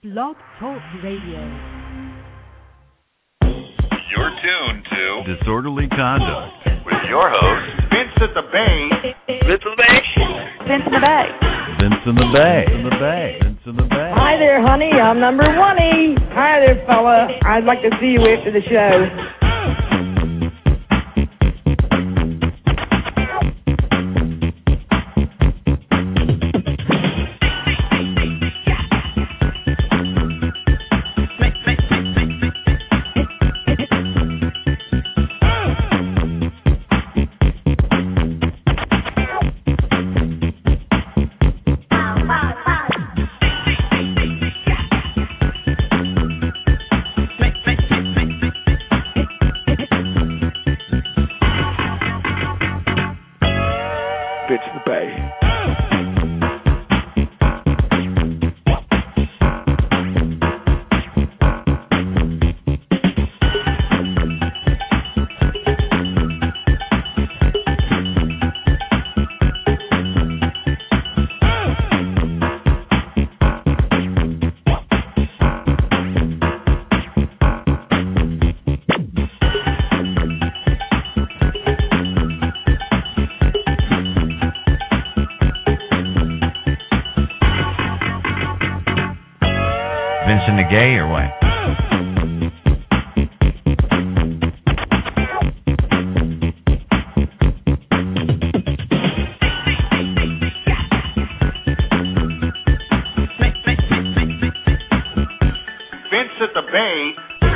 Blog Talk Radio. You're tuned to Disorderly Conduct with your host, Vince at the Bay. Vince in the Bay. Vince in the Bay. Vince in the Bay. In the Bay. Vince in the Bay. Hi there, honey. I'm number 1. Hi there, fella. I'd like to see you after the show. Gay or what? Vince at the Bay.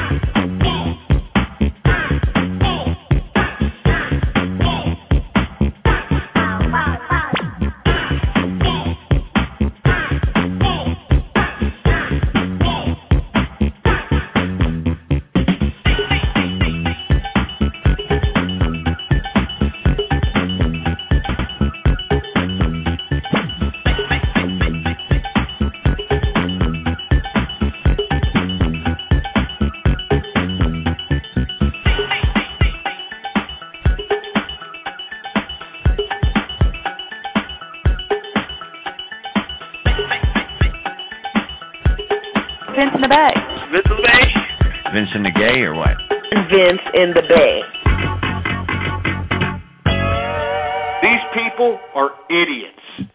Vince in the Bay. Vince in the Bay. Vince in the Gay or what? Vince in the Bay. These people are idiots.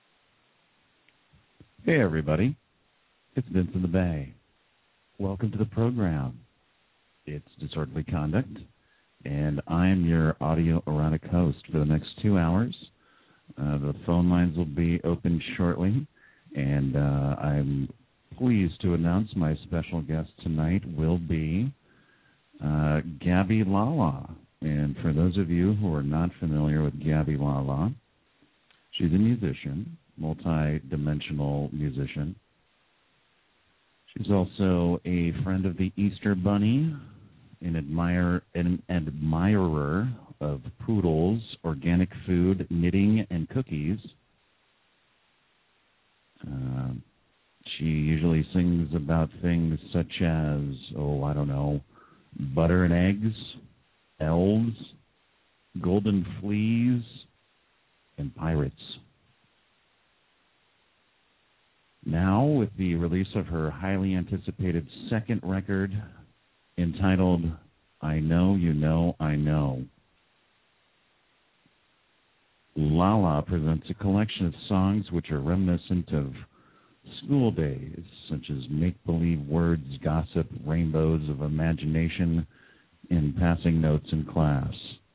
Hey, everybody. It's Vince in the Bay. Welcome to the program. It's Disorderly Conduct, and I'm your audio erotic host for the next 2 hours. The phone lines will be open shortly, and I'm pleased to announce my special guest tonight will be Gabby Lala. And for those of you who are not familiar with Gabby Lala, she's a musician, multi-dimensional musician. She's also a friend of the Easter Bunny, an admirer of poodles, organic food, knitting, and cookies. She usually sings about things such as, butter and eggs, elves, golden fleas, and pirates. Now, with the release of her highly anticipated second record entitled I Know You Know I Know, Lala presents a collection of songs which are reminiscent of school days, such as make-believe words, gossip, rainbows of imagination, and passing notes in class.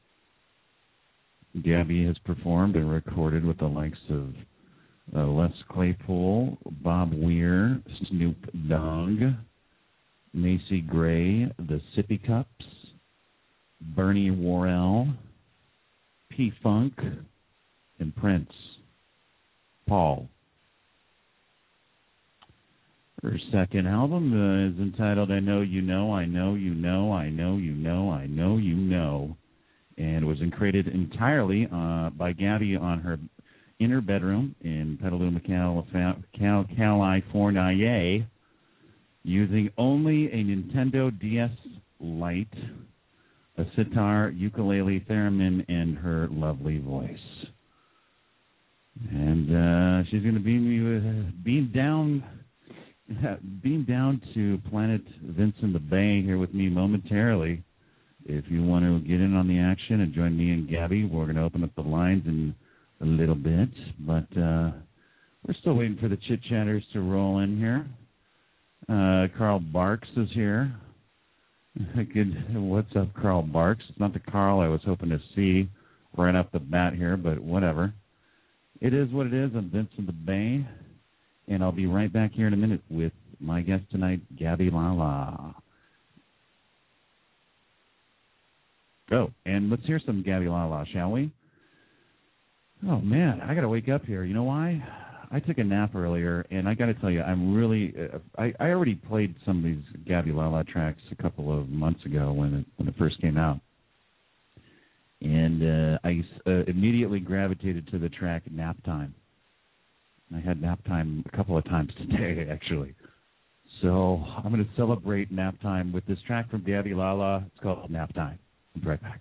Gabby has performed and recorded with the likes of Les Claypool, Bob Weir, Snoop Dogg, Macy Gray, the Sippy Cups, Bernie Worrell, P-Funk, and Prince. Paul. Her second album is entitled I Know You Know, I Know You Know, I Know You Know, I Know You Know, and was created entirely by Gabby on her inner bedroom in Petaluma, California, using only a Nintendo DS Lite, a sitar, ukulele, theremin, and her lovely voice. And she's going to beam down beam down to Planet Vince in the Bay here with me momentarily. If you want to get in on the action and join me and Gabby, we're going to open up the lines in a little bit. But we're still waiting for the chit-chatters to roll in here. Carl Barks is here. Good. What's up, Carl Barks? It's not the Carl I was hoping to see right off the bat here, but whatever. It is what it is. I'm Vince in the Bay, and I'll be right back here in a minute with my guest tonight, Gabby Lala. Oh, and let's hear some Gabby Lala, shall we? Oh, man, I got to wake up here. You know why? I took a nap earlier, and I got to tell you, I'm really I already played some of these Gabby Lala tracks a couple of months ago when it first came out. And I immediately gravitated to the track Nap Time. I had Nap Time a couple of times today, actually. So I'm going to celebrate Nap Time with this track from Gabby Lala. It's called Nap Time. I'll be right back.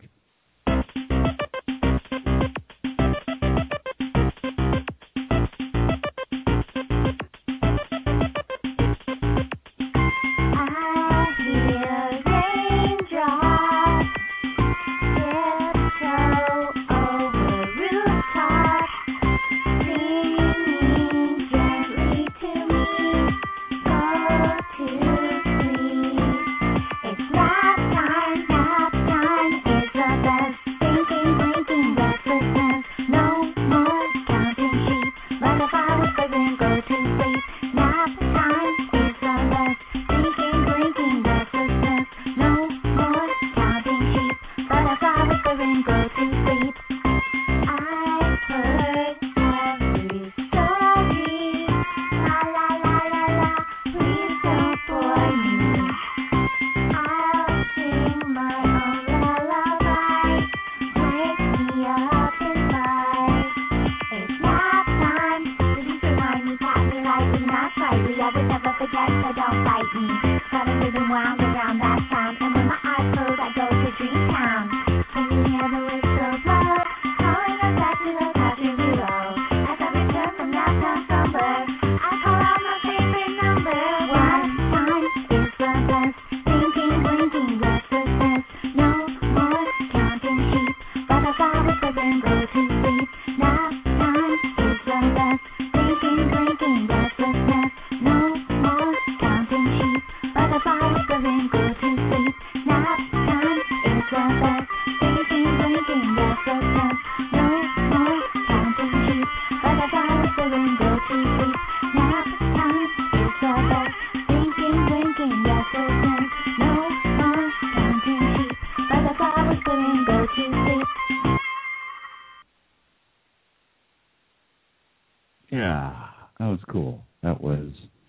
Yeah, that was cool. That was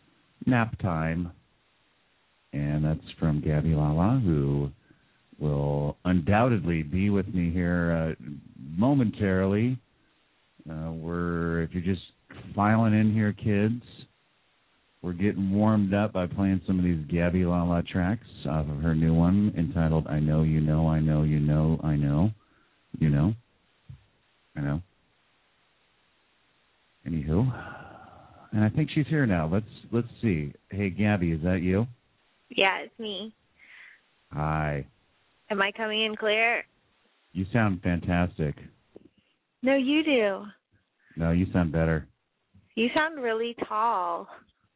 Nap Time, and that's from Gabby Lala, who will undoubtedly be with me here momentarily. If you're just filing in here, kids, we're getting warmed up by playing some of these Gabby Lala tracks off of her new one entitled I Know You Know, I Know You Know, I Know, You Know, I Know. Anywho, and I think she's here now. Let's see. Hey, Gabby, is that you? Yeah, it's me. Hi. Am I coming in clear? You sound fantastic. No, you do. No, you sound better. You sound really tall.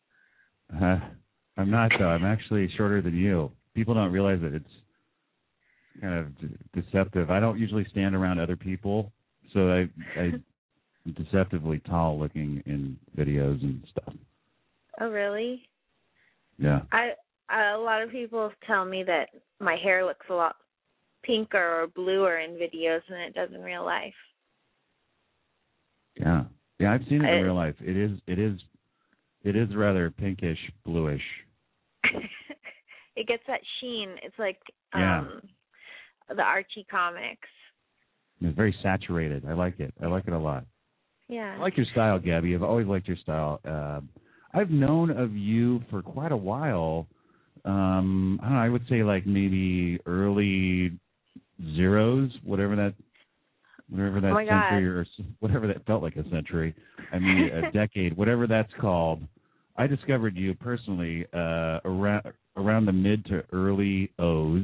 I'm not, though. I'm actually shorter than you. People don't realize that it's kind of deceptive. I don't usually stand around other people, so I'm deceptively tall looking in videos and stuff. Oh, really? Yeah. A lot of people tell me that my hair looks a lot pinker or bluer in videos than it does in real life. Yeah. Yeah, I've seen it in real life. It is rather pinkish, bluish. It gets that sheen. It's like the Archie comics. It's very saturated. I like it. I like it a lot. Yeah. I like your style, Gabby. I've always liked your style. I've known of you for quite a while. I don't know, I would say like maybe early zeros, whatever that century or whatever that felt like a century. I mean, a decade, whatever that's called. I discovered you personally around the mid to early O's,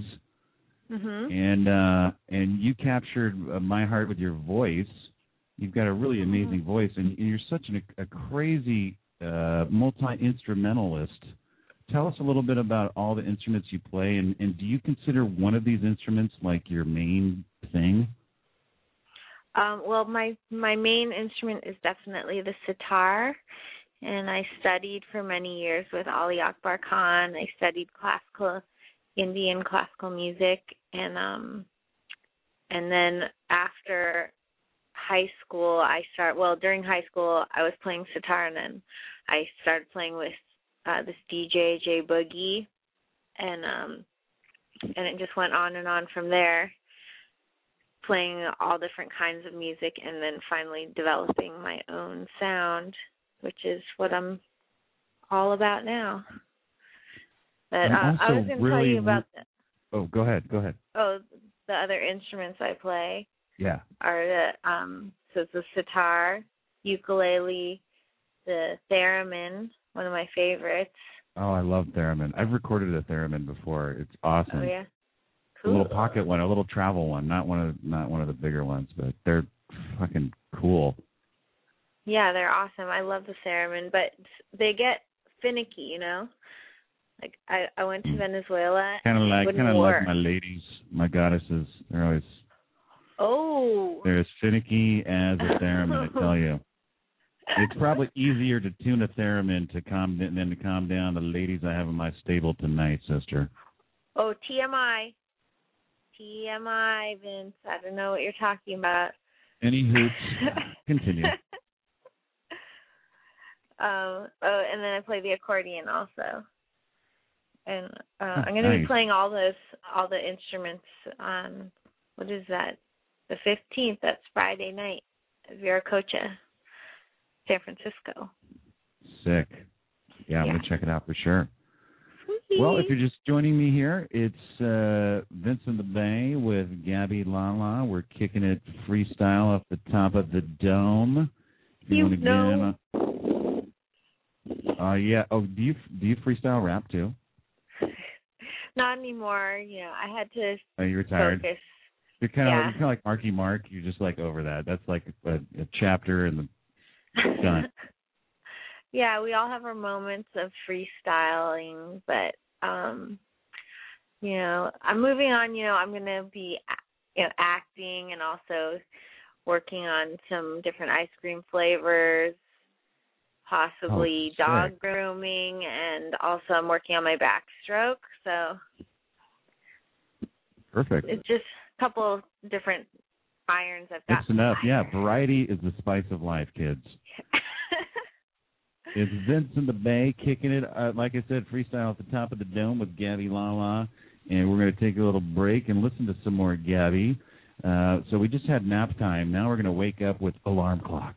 and you captured my heart with your voice. You've got a really amazing voice, and you're such a crazy multi-instrumentalist. Tell us a little bit about all the instruments you play, and do you consider one of these instruments like your main thing? Well, my main instrument is definitely the sitar, and I studied for many years with Ali Akbar Khan. I studied Indian classical music, and then after high school, during high school, I was playing sitar, and then I started playing with this DJ, Jay Boogie, and it just went on and on from there, playing all different kinds of music, and then finally developing my own sound, which is what I'm all about now. But I was going to tell you about Oh, go ahead. Oh, the other instruments I play. Yeah. Are so it's the sitar, ukulele, the theremin, one of my favorites. Oh, I love theremin. I've recorded a theremin before. It's awesome. Oh yeah. Cool. A little pocket one, a little travel one, not one of the bigger ones, but they're fucking cool. Yeah, they're awesome. I love the theremin, but they get finicky, you know. Like I went to Venezuela. Kind of like my ladies, my goddesses. They're always. Oh. They're as finicky as a theremin, I tell you. It's probably easier to tune a theremin than to calm down the ladies I have in my stable tonight, sister. Oh, TMI, Vince. I don't know what you're talking about. Any hoots? Continue. And then I play the accordion also. And I'm going to be playing all the instruments on, what is that? The 15th. That's Friday night at Viracocha, San Francisco. Sick. Yeah, I'm going to check it out for sure. Sweet. Well, if you're just joining me here, it's Vince in the Bay with Gabby Lala. We're kicking it freestyle off the top of the dome. You know. Yeah. Oh, do you freestyle rap too? Not anymore. You know, I had to you retired? Focus. You're kind of like Marky Mark. You're just like over that. That's like a chapter and done. Yeah, we all have our moments of freestyling, but you know, I'm moving on. You know, I'm going to be acting and also working on some different ice cream flavors, possibly dog grooming, and also I'm working on my backstroke. So perfect. It's just a couple different irons I've got. It's enough. Yeah, variety is the spice of life, kids. It's Vince in the Bay kicking it, like I said, freestyle at the top of the dome with Gabby Lala. And we're going to take a little break and listen to some more Gabby. So we just had nap time. Now we're going to wake up with alarm clock.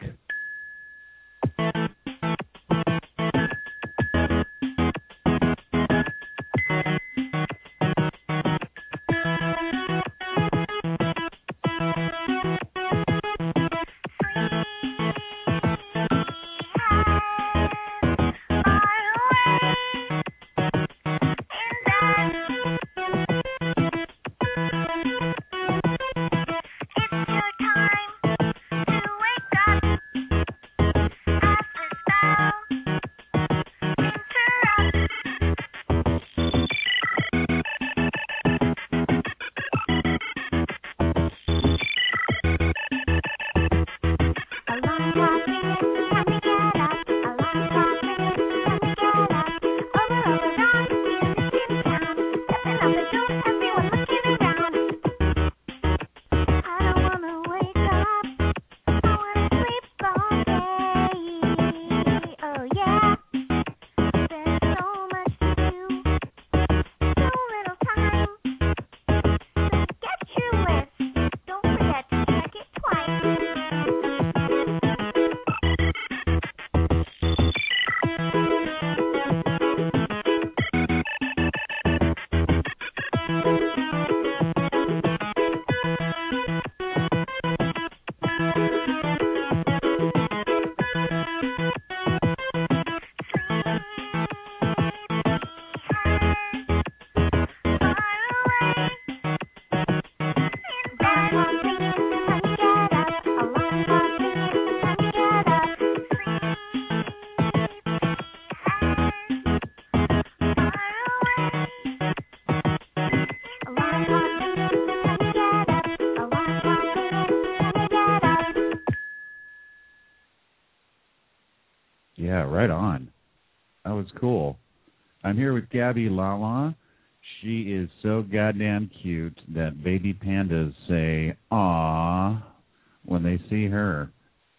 I'm here with Gabby Lala. She is so goddamn cute that baby pandas say, "Aww," when they see her.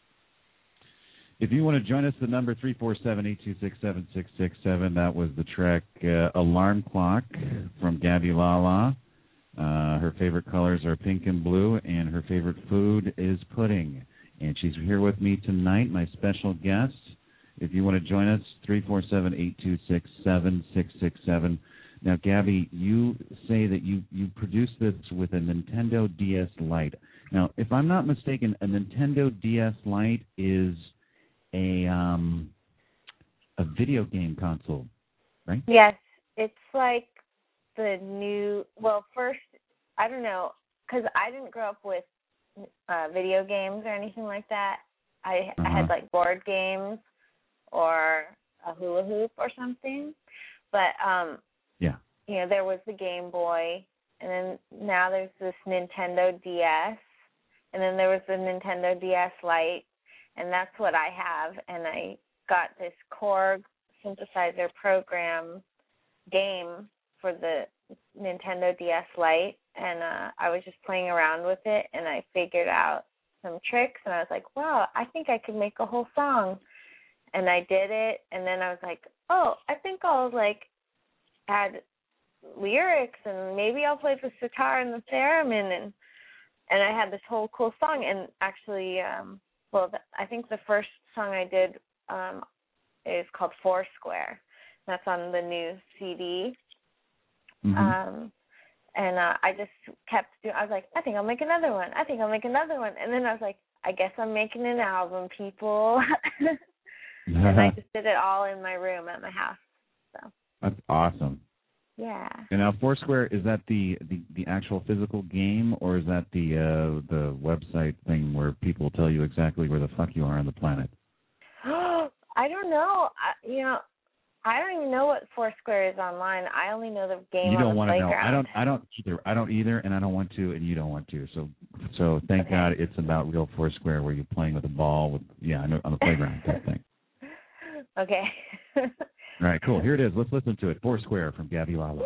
If you want to join us, the number 347-826-7667. That was the track Alarm Clock from Gabby Lala. Her favorite colors are pink and blue, and her favorite food is pudding. And she's here with me tonight, my special guest. If you want to join us, 347-826-7667. Now, Gabby, you say that you produced this with a Nintendo DS Lite. Now, if I'm not mistaken, a Nintendo DS Lite is a video game console, right? Yes, it's like the new. Well, first, I don't know, because I didn't grow up with video games or anything like that. I had like board games or a hula hoop or something, but you know, there was the Game Boy, and then now there's this Nintendo DS, and then there was the Nintendo DS Lite, and that's what I have. And I got this Korg synthesizer program game for the Nintendo DS Lite, and I was just playing around with it, and I figured out some tricks, and I was like, wow, I think I could make a whole song. And I did it, and then I was like, oh, I think I'll like add lyrics, and maybe I'll play the sitar and the theremin, and I had this whole cool song. And actually, I think the first song I did is called Foursquare. That's on the new CD. And I just kept doing. I was like, I think I'll make another one. I think I'll make another one. And then I was like, I guess I'm making an album, people. And I just did it all in my room at my house. So that's awesome. Yeah. And now Foursquare, is that the actual physical game, or is that the website thing where people tell you exactly where the fuck you are on the planet? I don't know. I don't even know what Foursquare is online. I only know the game. You don't want to know. I don't either. I don't either, and I don't want to, and you don't want to. So thank God it's about real Foursquare where you're playing with a ball on the playground type thing. Okay. All right, cool. Here it is. Let's listen to it. Foursquare from Gabby Lala.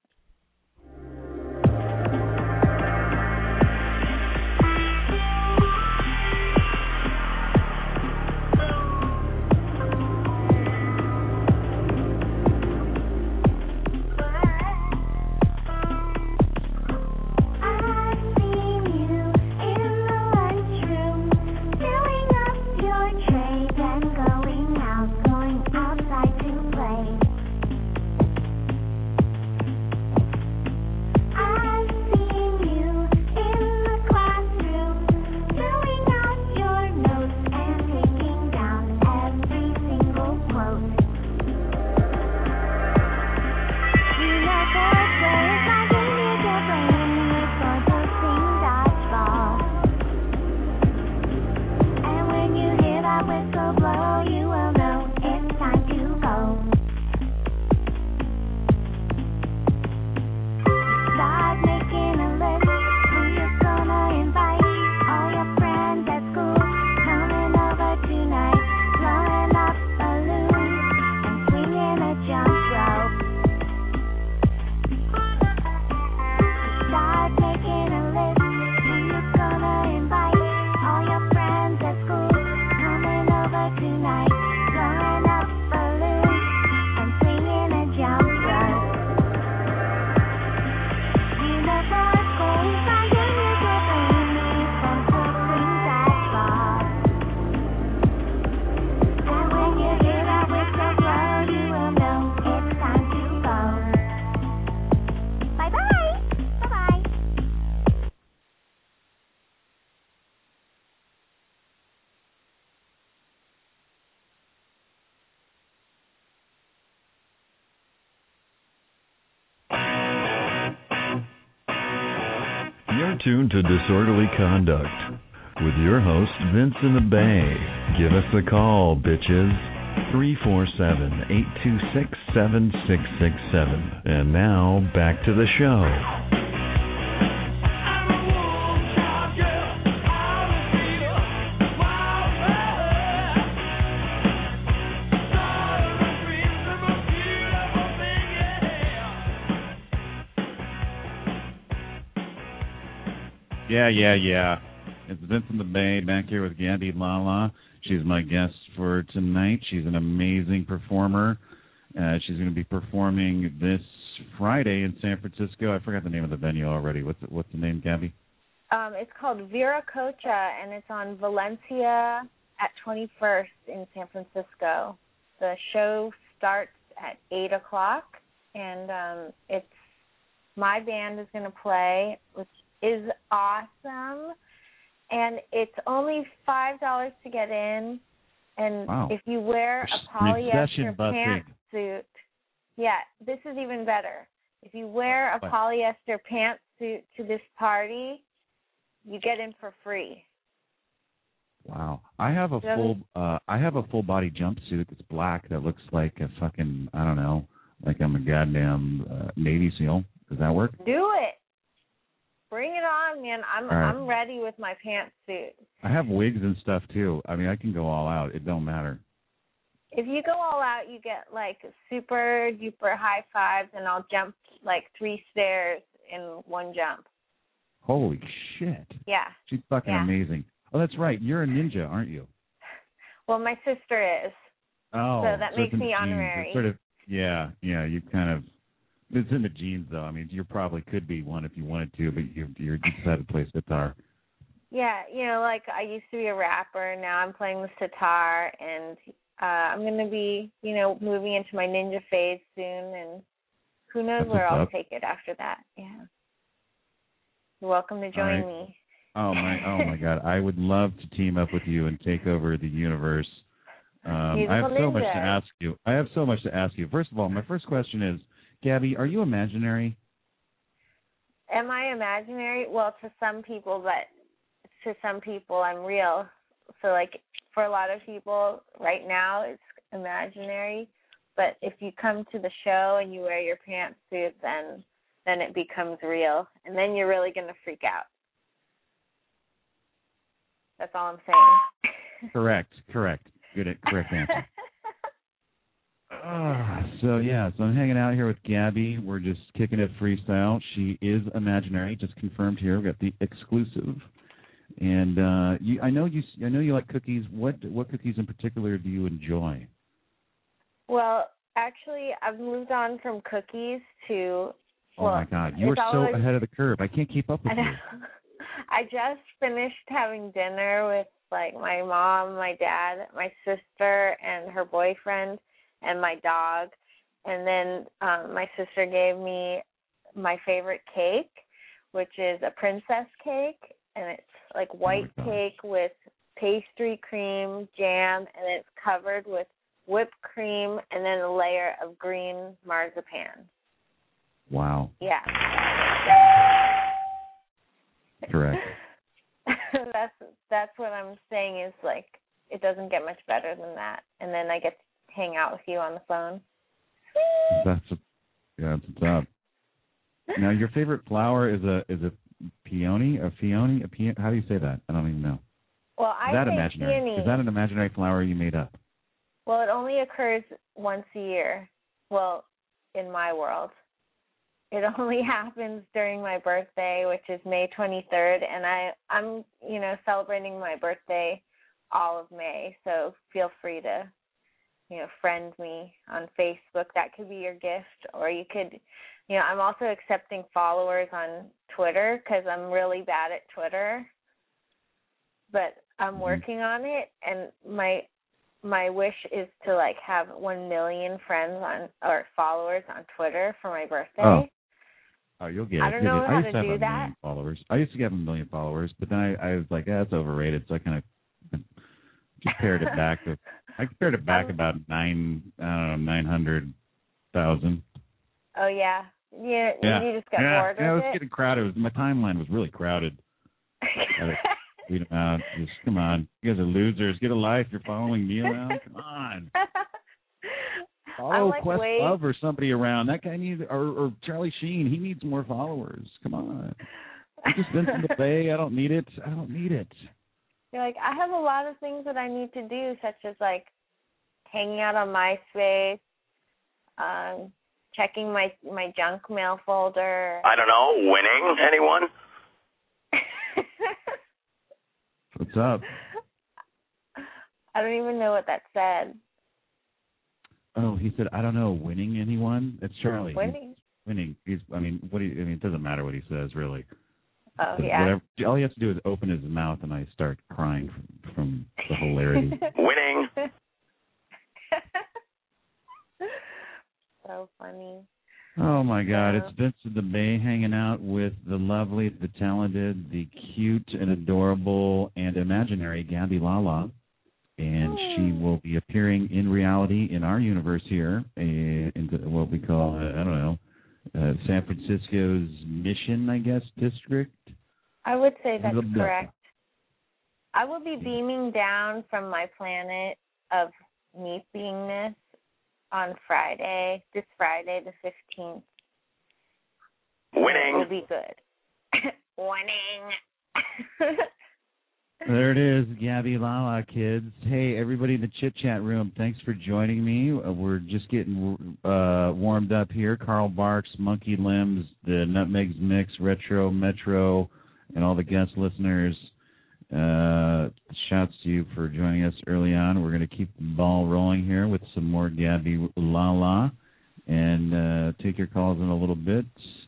You're tuned to Disorderly Conduct with your host, Vince in the Bay. Give us a call, bitches. 347-826-7667. And now, back to the show. Yeah. It's Vincent the Bay back here with Gabby Lala. She's my guest for tonight. She's an amazing performer. She's going to be performing this Friday in San Francisco. I forgot the name of the venue already. What's the name, Gabby? It's called Viracocha, and it's on Valencia at 21st in San Francisco. The show starts at 8 o'clock, and it's my band is going to play, which is awesome. And it's only $5 to get in. And wow. if you wear a polyester pantsuit, this is even better. If you wear a polyester pantsuit to this party, you get in for free. Wow. I have a full body jumpsuit that's black that looks like a fucking, I don't know, like I'm a goddamn Navy SEAL. Does that work? Do it. Bring it on, man. I'm ready with my pantsuit. I have wigs and stuff too. I mean, I can go all out. It don't matter. If you go all out, you get like super duper high fives, and I'll jump like 3 stairs in one jump. Holy shit. Yeah. She's fucking amazing. Oh, that's right. You're a ninja, aren't you? Well, my sister is. Oh. So that makes me honorary. Sort of, yeah, you kind of, it's in the genes, though. I mean, you probably could be one if you wanted to, but you decided to play sitar. Yeah, like I used to be a rapper. Now I'm playing the sitar, and I'm going to be, moving into my ninja phase soon, and who knows where I'll take it after that. Yeah. You're welcome to join me. Oh my God! I would love to team up with you and take over the universe. I have so much to ask you. First of all, my first question is, Gabby, are you imaginary? Am I imaginary? Well, to some people, but to some people, I'm real. So, like, for a lot of people, right now, it's imaginary. But if you come to the show and you wear your pantsuit, then it becomes real, and then you're really going to freak out. That's all I'm saying. Correct. Correct answer. So I'm hanging out here with Gabby. We're just kicking it freestyle. She is imaginary, just confirmed here. We got the exclusive. And I know you like cookies. What cookies in particular do you enjoy? Well, actually, I've moved on from cookies to. Oh my God, you are so ahead of the curve. I can't keep up with you. I just finished having dinner with like my mom, my dad, my sister, and her boyfriend, and my dog. And then my sister gave me my favorite cake, which is a princess cake, and it's like white cake with pastry cream, jam, and it's covered with whipped cream and then a layer of green marzipan. Wow. Yeah. Correct. That's what I'm saying is, like, it doesn't get much better than that. And then I get to hang out with you on the phone. That's what's up. Now, your favorite flower is a peony, how do you say that? I don't even know. Well, I say imaginary? Peony. Is that an imaginary flower you made up? Well, it only occurs once a year. Well, in my world. It only happens during my birthday, which is May 23rd, and I'm celebrating my birthday all of May. So feel free to, friend me on Facebook. That could be your gift, or you could, I'm also accepting followers on Twitter because I'm really bad at Twitter, but I'm working on it, and my wish is to like have 1 million friends or followers on Twitter for my birthday. Oh, you'll get it. I don't know how to do that. Followers. I used to have 1 million followers, but then I was like, that's overrated. So I kind of just pared it back to. I pared it back about 900,000. Oh yeah. You just got bored Yeah, it was with getting crowded. My timeline was really crowded. Tweet them out. Just, come on, you guys are losers. Get a life. You're following me around. Come on. Follow Questlove or somebody around. That guy needs, or Charlie Sheen. He needs more followers. Come on. I'm just Vincent the Bay. I don't need it. You're like, I have a lot of things that I need to do, such as like hanging out on MySpace, checking my junk mail folder. I don't know, winning anyone? What's up? I don't even know what that said. Oh, he said, I don't know, winning anyone? It's Charlie. Winning? Winning. It doesn't matter what he says, really. Oh, But yeah. whatever, all he has to do is open his mouth, and I start crying from the hilarity. Winning. So funny. Oh, my God. It's Vincent the Bay hanging out with the lovely, the talented, the cute and adorable and imaginary Gabby Lala. And she will be appearing in reality in our universe here, in what we call, San Francisco's Mission, I guess, district. I would say that's correct. I will be beaming down from my planet of meat beingness on Friday, this Friday, the 15th. Winning. It will be good. Winning. There it is, Gabby Lala, kids. Hey, everybody in the chit-chat room, thanks for joining me. We're just getting warmed up here. Carl Barks, Monkey Limbs, the Nutmegs Mix, Retro, Metro, and all the guest listeners. Shouts to you for joining us early on. We're going to keep the ball rolling here with some more Gabby Lala. And take your calls in a little bit,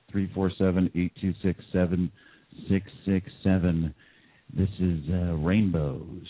347-826-7667. This is Rainbows.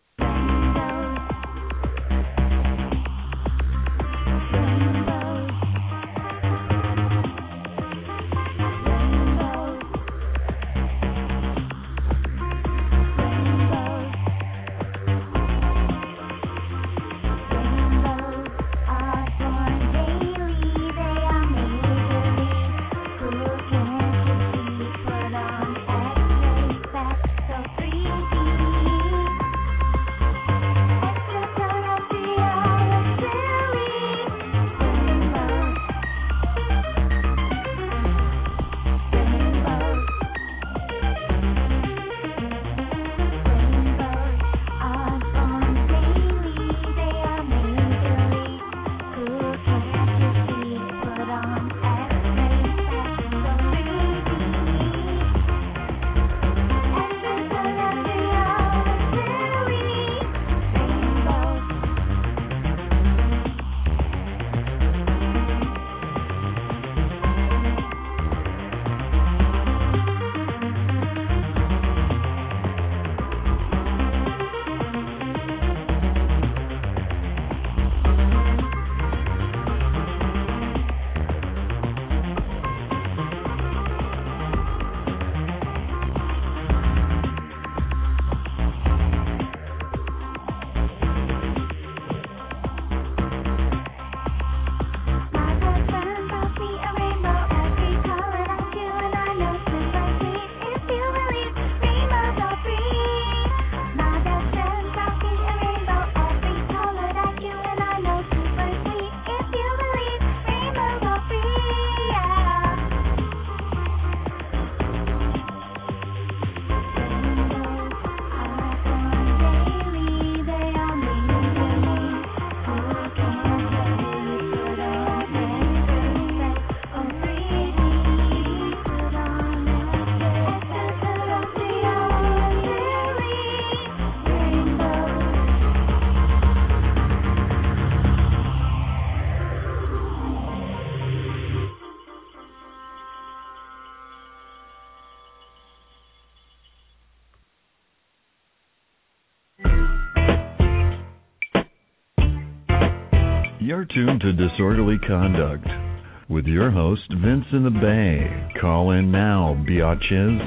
You're tuned to Disorderly Conduct with your host, Vince in the Bay. Call in now, biatches,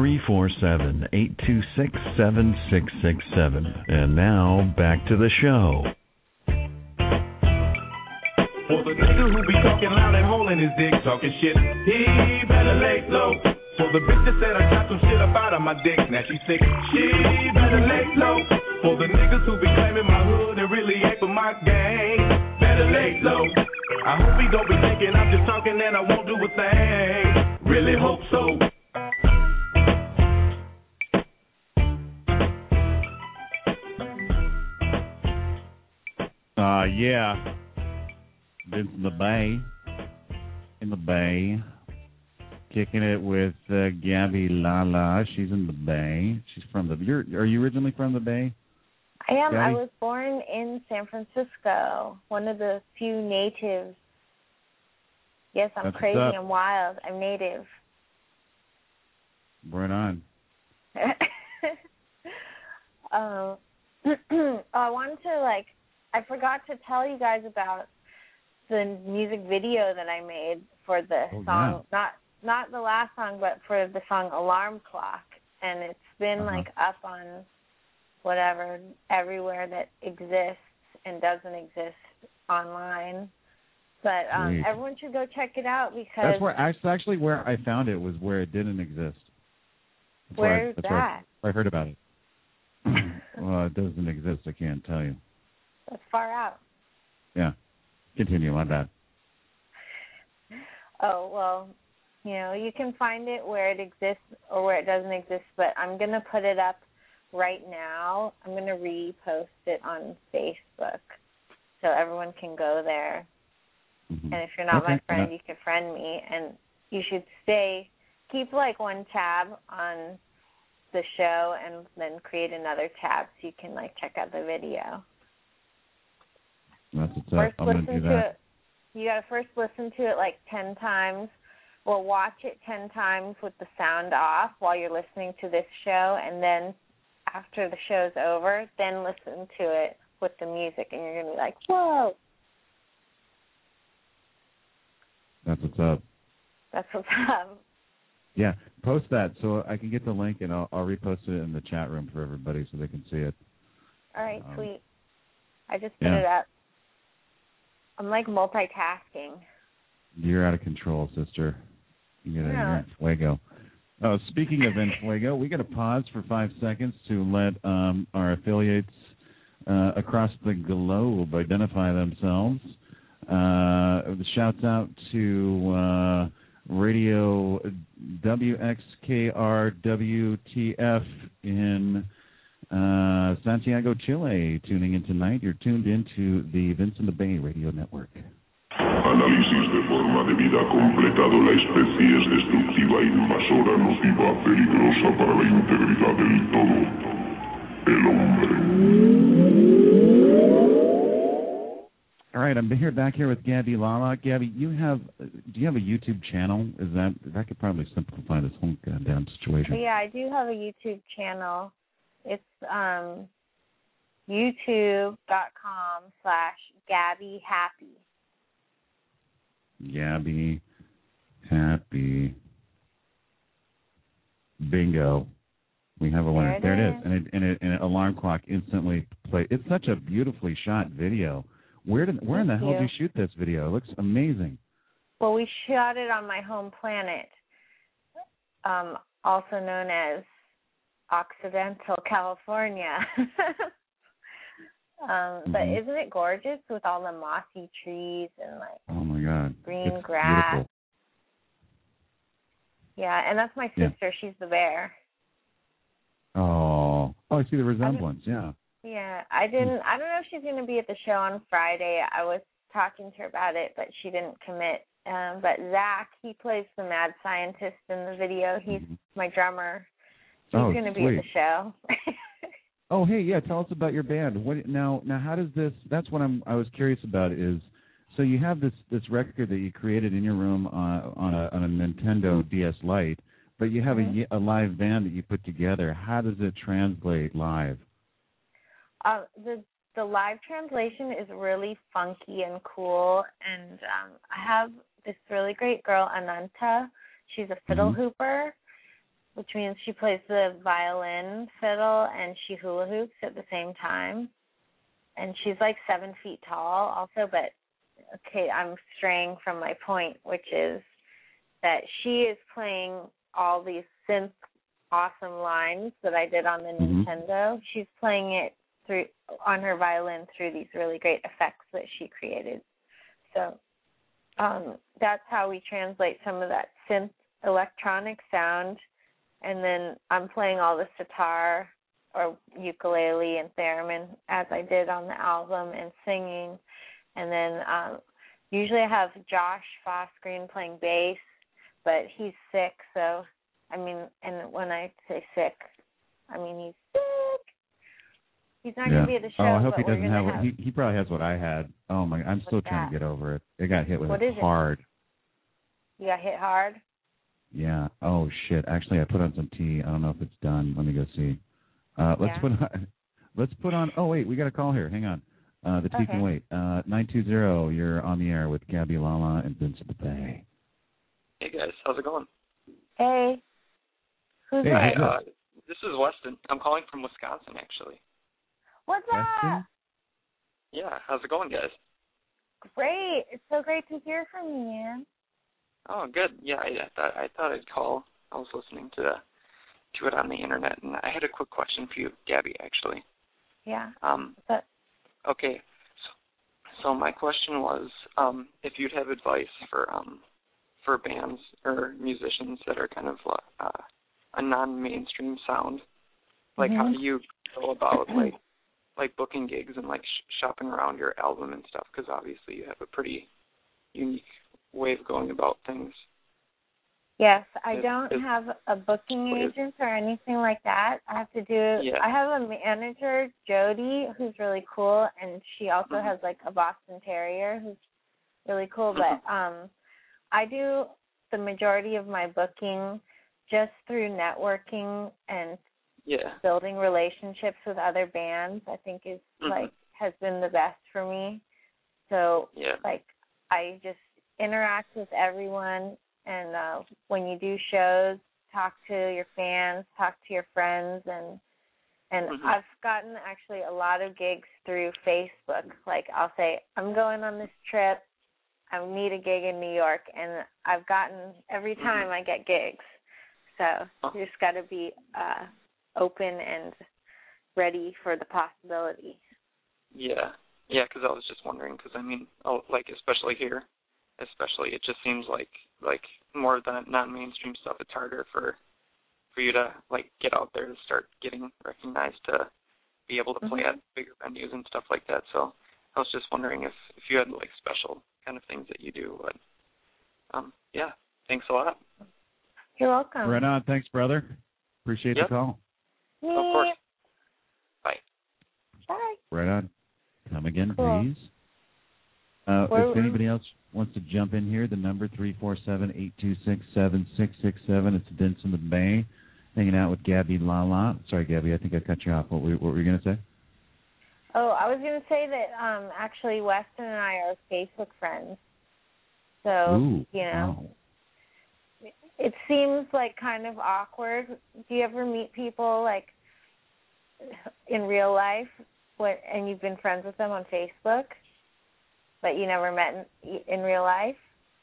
347-826-7667. And now, back to the show. For the nigga who be talking loud and holding his dick, talking shit, he better lay low. For the bitch that said I got some shit up out of my dick, now she sick, she better lay low. For the niggas who be claiming my hood and really ain't for my gang, better lay low. I hope he don't be thinking I'm just talking and I won't do a thing. Really hope so. Yeah. Vince in the Bay. In the Bay. kicking it with Gabby Lala. She's in the Bay. She's from the. Are you originally from the Bay? I am. Gabby? I was born in San Francisco, one of the few natives. Yes, I'm That's crazy. what's up. I'm wild. I'm native. Right on. I wanted to, I forgot to tell you guys about the music video that I made for the song, not the last song, but for the song Alarm Clock. And it's been, up on whatever, everywhere that exists and doesn't exist online. But everyone should go check it out because... That's actually where I found it, was where it didn't exist. Where's that? I heard about it. Well, it doesn't exist, I can't tell you. That's far out. Yeah. Continue on that. Oh, well, you can find it where it exists or where it doesn't exist, but I'm going to put it up right now. I'm going to repost it on Facebook so everyone can go there. Mm-hmm. And if you're not my friend, you can friend me. And you should keep one tab on the show and then create another tab so you can check out the video. That's what's up. I'm going to do that. You got to first listen to it 10 times. Or watch it 10 times with the sound off while you're listening to this show, and then after the show's over, then listen to it with the music, and you're going to be like, whoa. That's what's up. That's what's up. Yeah, post that so I can get the link, and I'll repost it in the chat room for everybody so they can see it. All right, sweet. I just put it up. I'm multitasking. You're out of control, sister. You're in fuego. Oh, speaking of in fuego, we got to pause for 5 seconds to let our affiliates across the globe identify themselves. Shouts out to Radio WXKR-WTF in Santiago, Chile. Tuning in tonight, you're tuned into the Vince in the Bay Radio Network. Análisis de forma de vida completado. La especie es destructiva, invasora, nociva, peligrosa para la integridad del todo. El hombre. All right, I'm back here with Gabby Lala. Gabby, do you have a YouTube channel? That could probably simplify this whole goddamn situation. Yeah, I do have a YouTube channel. It's youtube.com/GabbyHappy. Gabby Happy. Bingo. We have a winner. There it is. And an alarm clock instantly play. It's such a beautifully shot video. Where in the hell did you shoot this video? It looks amazing. Well, we shot it on my home planet, also known as Occidental California. But isn't it gorgeous with all the mossy trees and oh my God, green it's grass? Beautiful. Yeah, and that's my sister. Yeah. She's the bear. Oh, I see the resemblance. Yeah. Yeah, I don't know if she's going to be at the show on Friday. I was talking to her about it, but she didn't commit. But Zach, he plays the mad scientist in the video. He's my drummer. He's going to be at the show. Oh, hey, yeah, tell us about your band. Now how does this, that's what I was curious about is, so you have this record that you created in your room on a Nintendo DS Lite, but you have a live band that you put together. How does it translate live? The live translation is really funky and cool, and I have this really great girl, Ananta. She's a fiddle hooper, which means she plays the violin, fiddle, and she hula hoops at the same time. And she's 7 feet tall also, but, okay, I'm straying from my point, which is that she is playing all these synth awesome lines that I did on the Nintendo. She's playing it on her violin through these really great effects that she created. So that's how we translate some of that synth electronic sound. And then I'm playing all the sitar or ukulele and theremin as I did on the album and singing. And then usually I have Josh Fosgreen playing bass, but he's sick, so, I mean, and when I say sick, I mean he's sick. He's not going to be at the show. Oh, I hope he but doesn't have what he probably has what I had. Oh my! I'm still trying to get over it. It got hit with it hard. You got hit hard? Yeah. Oh shit! Actually, I put on some tea. I don't know if it's done. Let me go see. Let's put on. Oh wait, we got a call here. Hang on. The tea can wait. 920. You're on the air with Gabby Lala and Vincent the Bay. Hey guys, how's it going? Hey. Who's that? Hi, this is Weston. I'm calling from Wisconsin, actually. What's up? Yeah, how's it going, guys? Great. It's so great to hear from you, man. Oh, good. Yeah, I thought I'd call. I was listening to it on the internet, and I had a quick question for you, Gabby, actually. Yeah. Okay. So my question was, if you'd have advice for bands or musicians that are kind of a non-mainstream sound, like how do you go about like booking gigs and like shopping around your album and stuff? Because obviously you have a pretty unique way of going about things. Yes, I don't have a booking agent or anything like that. I have to do. I have a manager, Jody, who's really cool, and she also has like a Boston Terrier who's really cool. But I do the majority of my booking just through networking and building relationships with other bands. I think is like has been the best for me. So like I just interact with everyone. And when you do shows, talk to your fans, talk to your friends, and I've gotten actually a lot of gigs through Facebook. Like I'll say, I'm going on this trip, I need a gig in New York, and I've gotten every time I get gigs. So you just got to be open and ready for the possibility. Yeah, because I was just wondering, because I mean, like especially here. Especially, it just seems like more of the non-mainstream stuff. It's harder for you to like get out there and start getting recognized to be able to play at bigger venues and stuff like that. So I was just wondering if you had like special kind of things that you do. But thanks a lot. You're welcome. Right on. Thanks, brother. Appreciate the call. Yeah. Of course. Bye. Bye. Right on. Come again, please. If anybody else wants to jump in here, the number 347-826-7667. It's Vincent the Bay, hanging out with Gabby Lala. Sorry, Gabby, I think I cut you off. What were you going to say? Oh, I was going to say that actually Weston and I are Facebook friends. So, it seems like kind of awkward. Do you ever meet people like in real life and you've been friends with them on Facebook? But you never met in real life?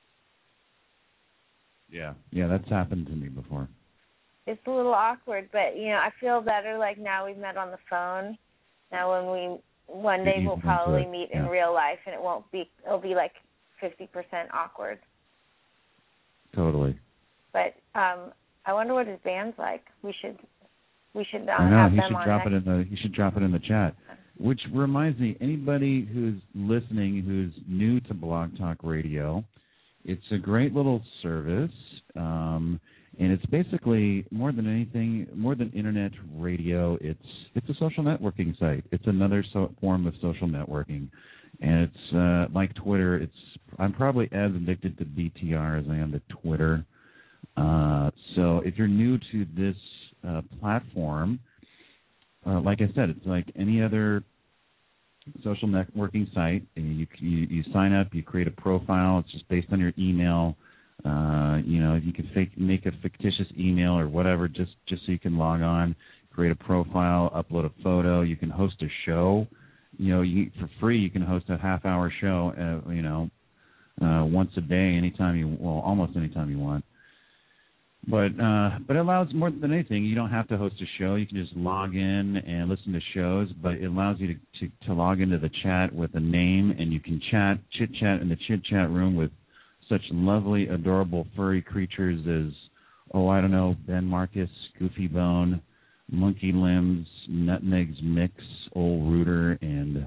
Yeah, that's happened to me before. It's a little awkward, but, I feel better like now we've met on the phone. Now one day we'll probably meet in real life, and it'll be like 50% awkward. Totally. But I wonder what his band's like. We should have them on. He should drop it in the chat. Which reminds me, anybody who's listening who's new to Blog Talk Radio, it's a great little service, and it's basically more than internet radio. It's a social networking site. It's another form of social networking, and it's like Twitter. I'm probably as addicted to BTR as I am to Twitter. So if you're new to this platform, like I said, it's like any other social networking site. And you sign up, you create a profile. It's just based on your email. You can make a fictitious email or whatever, just so you can log on, create a profile, upload a photo. You can host a show. For free, you can host a half-hour show. Once a day, almost anytime you want. But it allows more than anything. You don't have to host a show. You can just log in and listen to shows. But it allows you to log into the chat with a name, and you can chit-chat in the chit-chat room with such lovely, adorable, furry creatures as, Ben Marcus, Goofy Bone, Monkey Limbs, Nutmeg's Mix, Old Rooter, and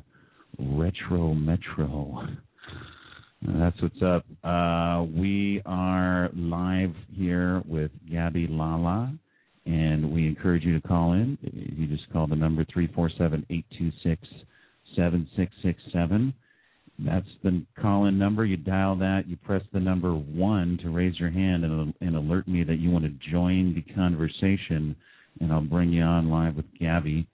Retro Metro. That's what's up. We are are live here with Gabby Lala, and we encourage you to call in. You just call the number 347-826-7667. That's the call-in number. You dial that. You press the number 1 to raise your hand and alert me that you want to join the conversation, and I'll bring you on live with Gabby.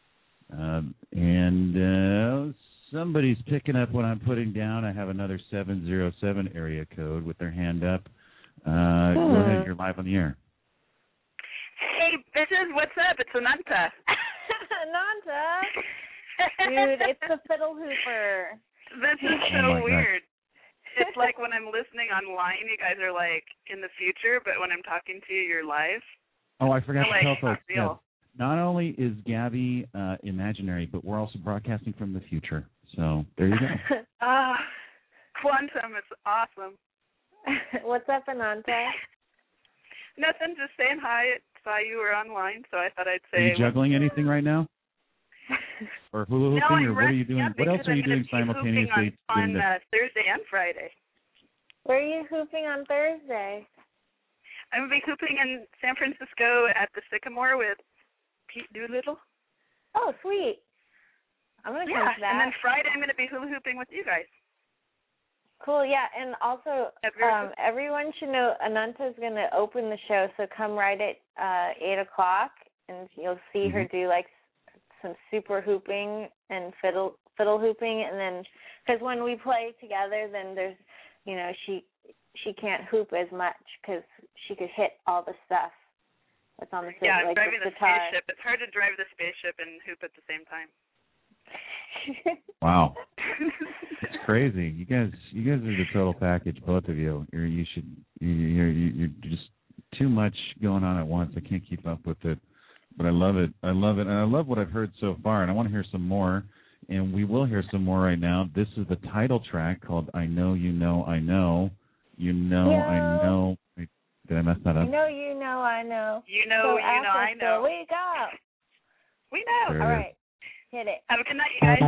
Somebody's picking up what I'm putting down. I have another 707 area code with their hand up. Go ahead. You're live on the air. Hey, bitches, what's up? It's Ananta. Ananta? Dude, it's the fiddle hooper. This is so weird. It's like when I'm listening online, you guys are like in the future, but when I'm talking to you, you're live. Oh, I forgot to tell folks. Real. Not only is Gabby imaginary, but we're also broadcasting from the future. So there you go. Quantum is awesome. What's up, Ananta? Nothing, just saying hi. Saw you were online, so I thought I'd say. Are you juggling anything right now? Or hula hooping, or what are you doing? What else are you doing simultaneously? On Thursday and Friday. Where are you hooping on Thursday? I'm going to be hooping in San Francisco at the Sycamore with Pete Doolittle. Oh, sweet. I'm going to come to that. And then Friday I'm going to be hula hooping with you guys. Cool, yeah. And also, everyone should know Ananta's going to open the show, so come right at 8 o'clock, and you'll see her do, like, some super hooping and fiddle hooping. And then, because when we play together, then there's, you know, she can't hoop as much because she could hit all the stuff that's on the fiddle. Yeah, like driving the spaceship. It's hard to drive the spaceship and hoop at the same time. Wow, it's crazy. You guys are the total package, both of you. You're just too much going on at once. I can't keep up with it, but I love it, and I love what I've heard so far, and I want to hear some more, and we will hear some more right now. This is the title track called "I Know You Know I Know." I know. Did I mess that up? I know you know I know. You know I know. We go. We know. There all right. Hit it. Have a good night, you guys.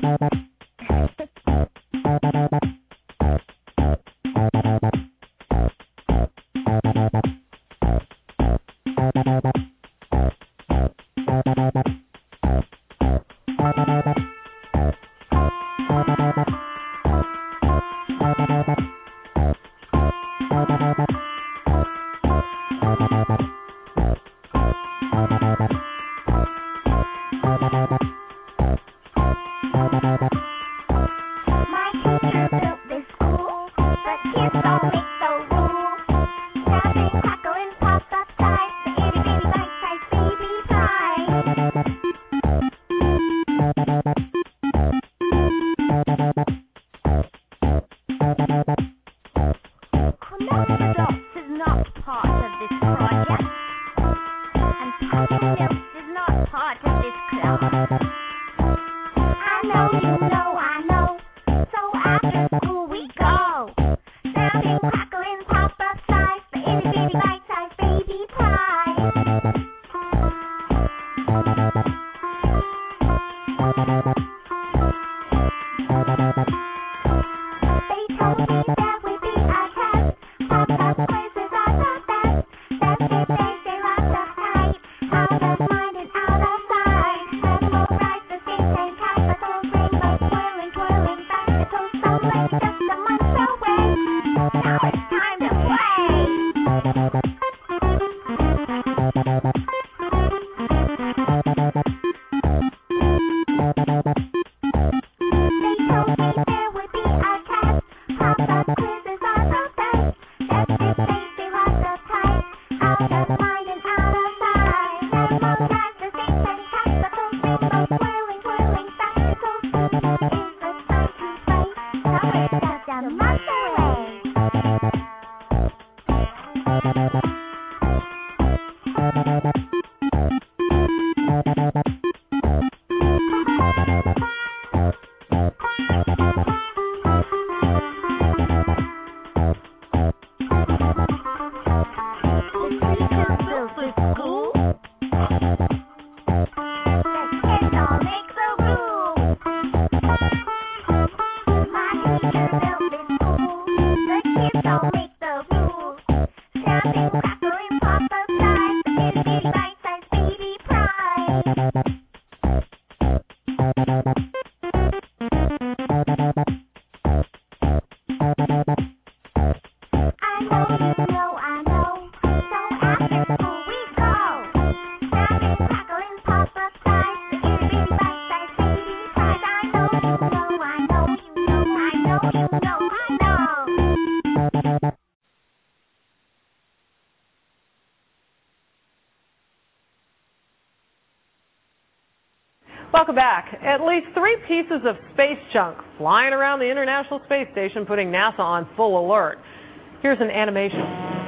Welcome back. At least 3 pieces of space junk flying around the International Space Station, putting NASA on full alert. Here's an animation.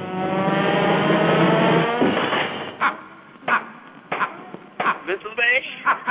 This is me.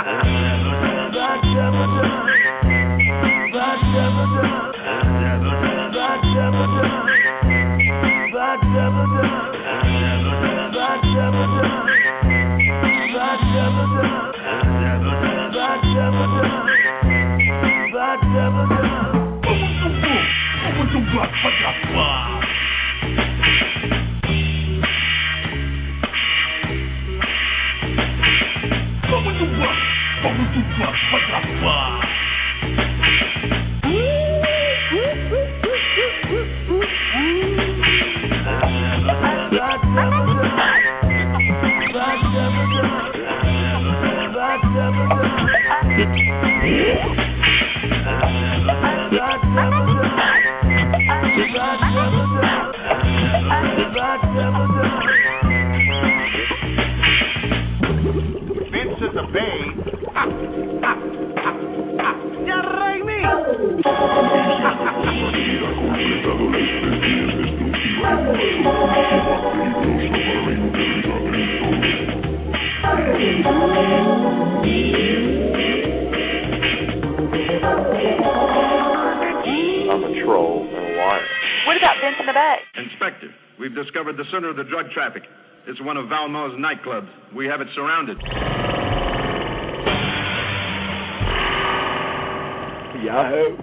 Vince at the Bay. I'm a troll and a liar. What about Vince in the Bay? Inspector, we've discovered the center of the drug traffic. It's one of Valmore's nightclubs. We have it surrounded. Yahoo!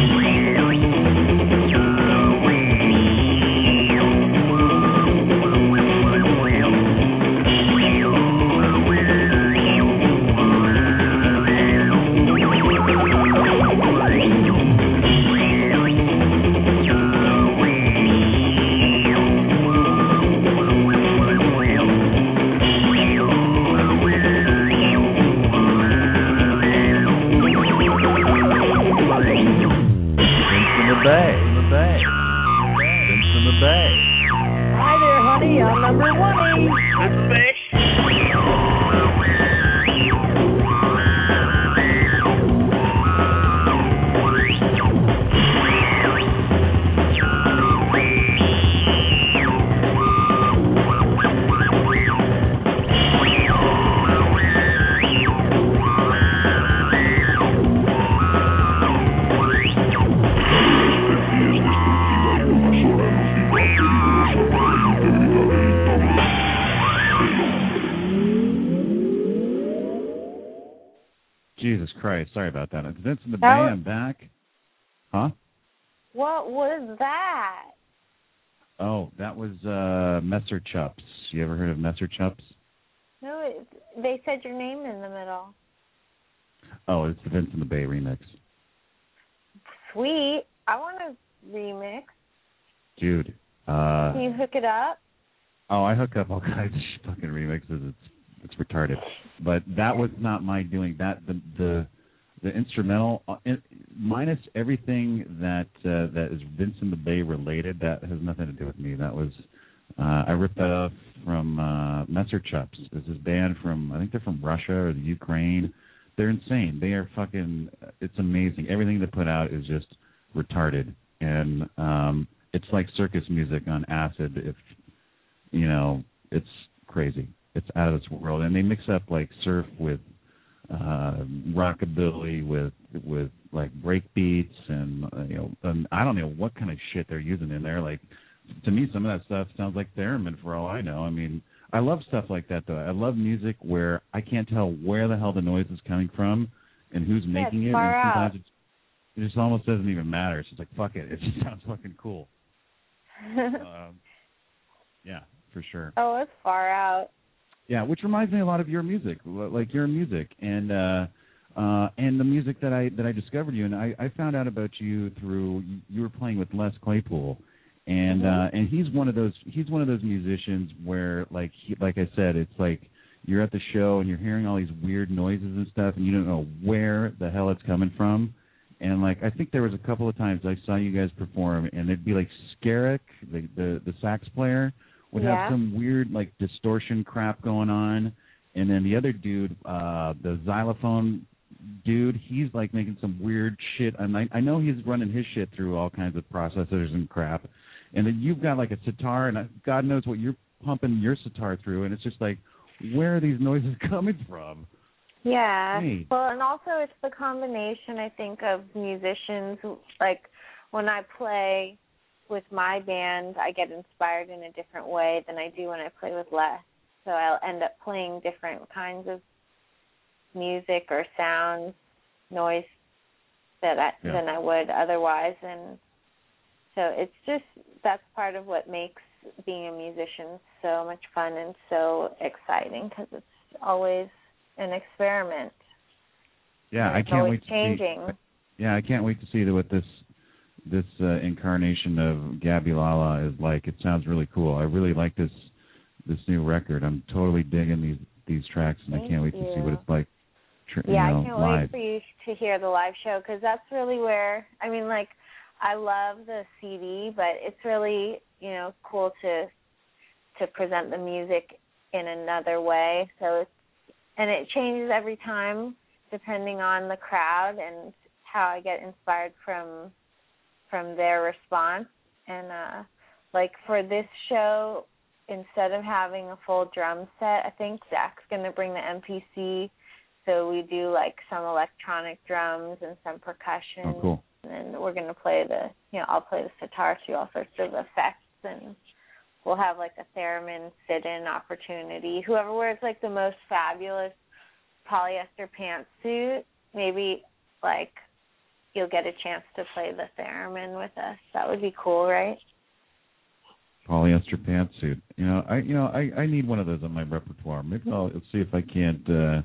Hi there, honey. I'm number 1. This is me. Jesus Christ, sorry about that. It's Vince in the Bay. I'm back. Huh? What was that? Oh, that was Messer Chups. You ever heard of Messer Chups? No, they said your name in the middle. Oh, it's the Vince in the Bay remix. Sweet. I want a remix. Dude. Can you hook it up? Oh, I hook up all kinds of fucking remixes. It's retarded. But that was not my doing. That the instrumental, minus everything that is Vince in the Bay related, that has nothing to do with me. That was I ripped that off from Messer Chups. This is a band from, I think they're from Russia or the Ukraine. They're insane. They are fucking, it's amazing. Everything they put out is just retarded. And it's like circus music on acid. If, you know, it's crazy. It's out of this world. And they mix up like surf with rockabilly with like break beats and, you know, and I don't know what kind of shit they're using in there. Like, to me, some of that stuff sounds like theremin for all I know. I mean, I love stuff like that, though. I love music where I can't tell where the hell the noise is coming from and who's making it. And sometimes it just almost doesn't even matter. It's just like, fuck it. It just sounds fucking cool. Yeah, for sure. Oh, it's far out. Yeah, which reminds me a lot of your music, like your music, and the music that I discovered you. And I found out about you through, you were playing with Les Claypool. And he's one of those musicians where like I said, it's like you're at the show and you're hearing all these weird noises and stuff and you don't know where the hell it's coming from. And like I think there was a couple of times I saw you guys perform and it'd be like Skerrick, the sax player, would have some weird like distortion crap going on, and then the other dude, the xylophone dude, he's like making some weird shit. And I know he's running his shit through all kinds of processors and crap. And then you've got like a sitar, and God knows what you're pumping your sitar through. And it's just like, where are these noises coming from? Yeah. Hey. Well, and also it's the combination, I think, of musicians. Like when I play with my band, I get inspired in a different way than I do when I play with Les. So I'll end up playing different kinds of music or sounds, noise than I would otherwise. And so it's just, that's part of what makes being a musician so much fun and so exciting, because it's always an experiment. Yeah, and I can't wait to changing. see. Yeah, I can't wait to see what this incarnation of Gabby Lala is like. It sounds really cool. I really like this new record. I'm totally digging these tracks, and I can't wait to see what it's like. I can't live. wait for you to hear the live show, because that's really where, I mean, like, I love the CD, but it's really, cool to present the music in another way. So and it changes every time depending on the crowd and how I get inspired from their response. And like for this show, instead of having a full drum set, I think Zach's going to bring the MPC. So we do like some electronic drums and some percussion. Oh, cool. And then we're going to play I'll play the sitar too, all sorts of effects. And we'll have like a theremin sit-in opportunity. Whoever wears like the most fabulous polyester pantsuit, maybe like you'll get a chance to play the theremin with us. That would be cool, right? Polyester pantsuit. I need one of those on my repertoire. Maybe I'll see if I can't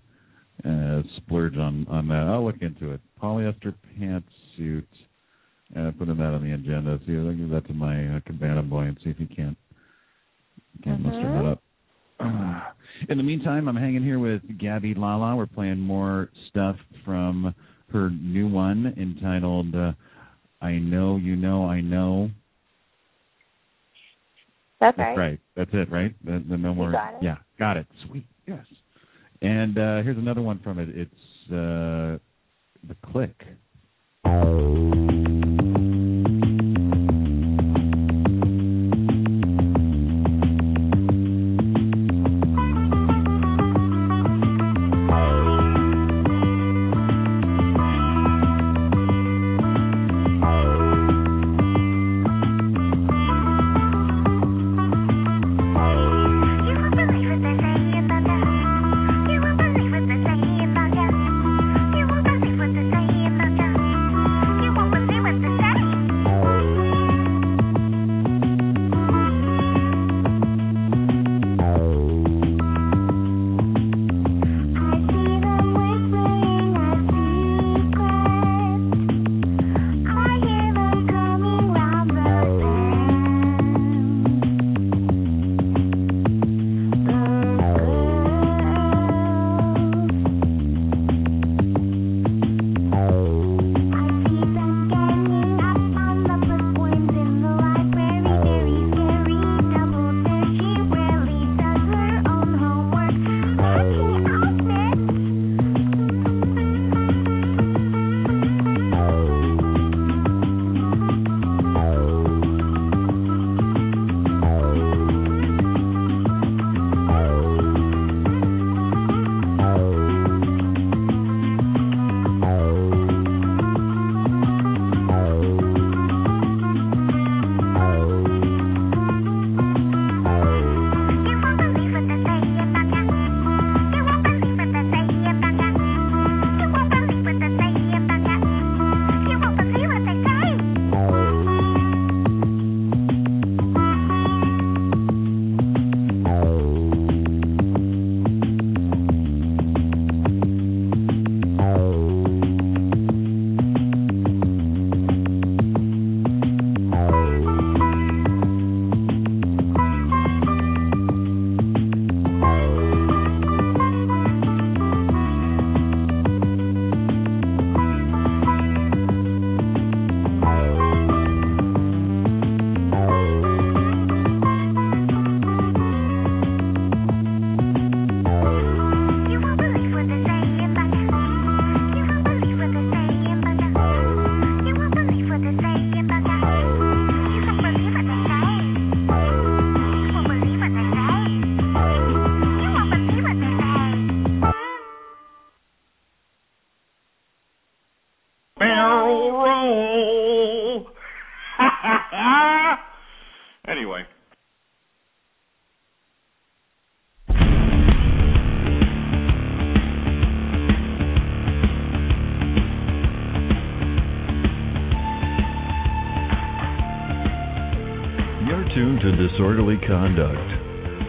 splurge on that. I'll look into it. Polyester pantsuit. Putting that on the agenda. See, I'll give that to my cabana boy and see if he can't muster that up. In the meantime, I'm hanging here with Gabby Lala. We're playing more stuff from her new one entitled I Know You Know I Know. That's right. That's it, right? The no more. Got it? Yeah, got it. Sweet. Yes. And here's another one from it. It's The Click. You won't believe what they say about you.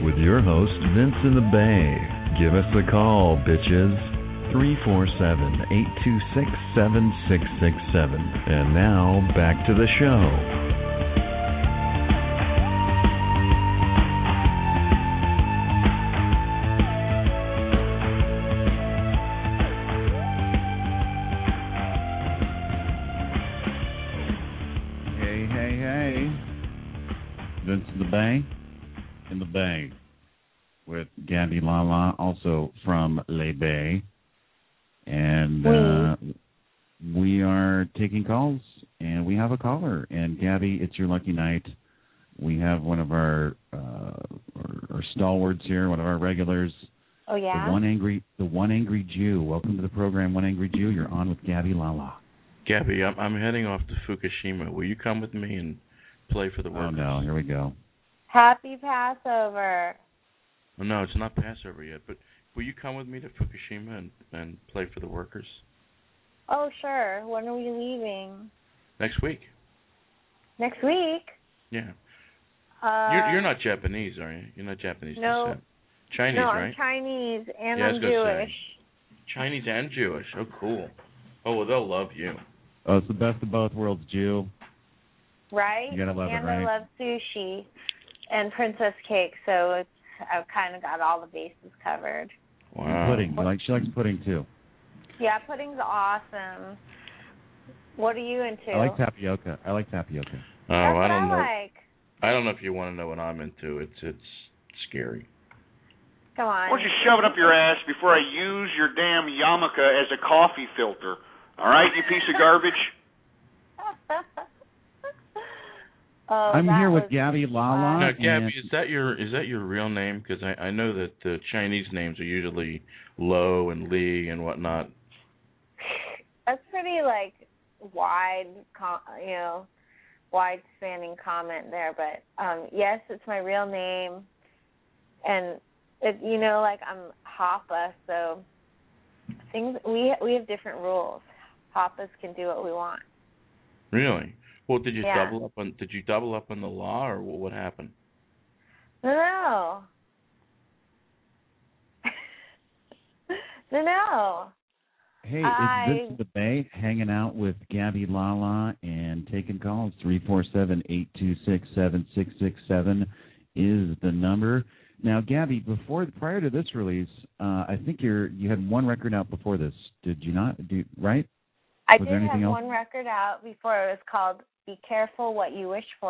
with your host, Vince in the Bay. Give us a call, bitches. 347-826-7667. And now, back to the show. Vince in the Bay, with Gabby Lala, also from Le Bay. And we are taking calls, and we have a caller. And Gabby, it's your lucky night. We have one of our stalwarts here, one of our regulars. Oh, yeah? The One Angry Jew. Welcome to the program, One Angry Jew. You're on with Gabby Lala. Gabby, I'm heading off to Fukushima. Will you come with me and play for the workers? Oh, no. Here we go. Happy Passover. Oh, no, it's not Passover yet, but will you come with me to Fukushima and play for the workers? Oh, sure. When are we leaving? Next week. Next week? Yeah. You're not Japanese, are you? You're not Japanese. No. Chinese, no, right? I'm Chinese and yeah, I'm Jewish. Chinese and Jewish. Oh, cool. Oh, well, they'll love you. Oh, it's the best of both worlds, Jew. Right? You gotta love and it, right? I love sushi and princess cake, so I've kind of got all the bases covered. Wow. Pudding. She likes pudding, too. Yeah, pudding's awesome. What are you into? I like tapioca. Oh, That's I don't what know. I like. I don't know if you want to know what I'm into. It's scary. Come on. Why don't you shove it up your ass before I use your damn yarmulke as a coffee filter? All right, you piece of garbage? I'm here with Gabby Lala. Now, Gabby, is that your real name? Because I know that the Chinese names are usually Lo and Li and whatnot. That's pretty wide spanning comment there, but yes, it's my real name, and I'm Hapa, so things we have different rules. Papas can do what we want. Really? Well, did you Yeah. double up on the law, or what happened? No. No. Hey, it's Vince in the Bay hanging out with Gabby Lala and taking calls. 347-826-7667 is the number. Now, Gabby, prior to this release, I think you had one record out before this. Did you not? Right? I Was did there anything have else? one record out before. It was called "Be Careful What You Wish For." ...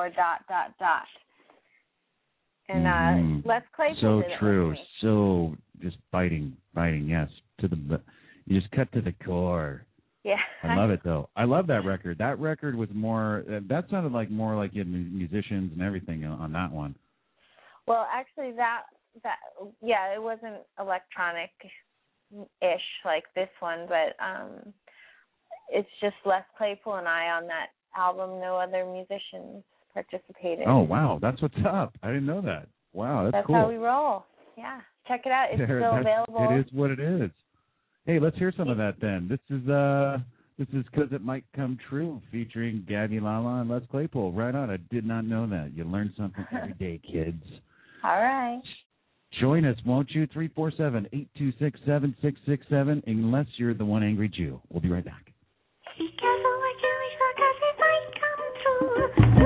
And Les Claypool So did it true. with me. So just biting. Yes, you just cut to the core. Yeah. I love it though. I love that record. That record was more. That sounded more like you had musicians and everything on that one. Well, actually, that it wasn't electronic-ish like this one, but it's just Les Claypool and I on that album. No other musicians participated. Oh wow, that's what's up. I didn't know that. Wow, that's cool. How we roll. Yeah, check it out. It's still available. It is what it is. Hey, let's hear some of that then. This is "Cause It Might Come True" featuring Gabby Lala and Les Claypool. Right on. I did not know that. You learn something every day, kids. All right. Join us, won't you? 347-826-7667, unless you're the One Angry Jew. We'll be right back. Be careful what you wish for, 'cause it might come true.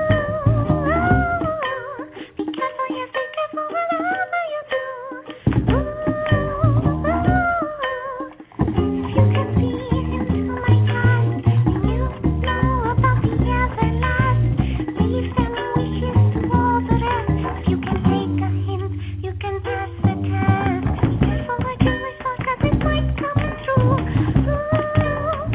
Be careful, yes, be careful whatever you do. If you can see into my past, and you know about the everlast, leave them wishes to all the rest. If you can take a hint, you can pass the test. Be careful what you wish for, 'cause it might come true.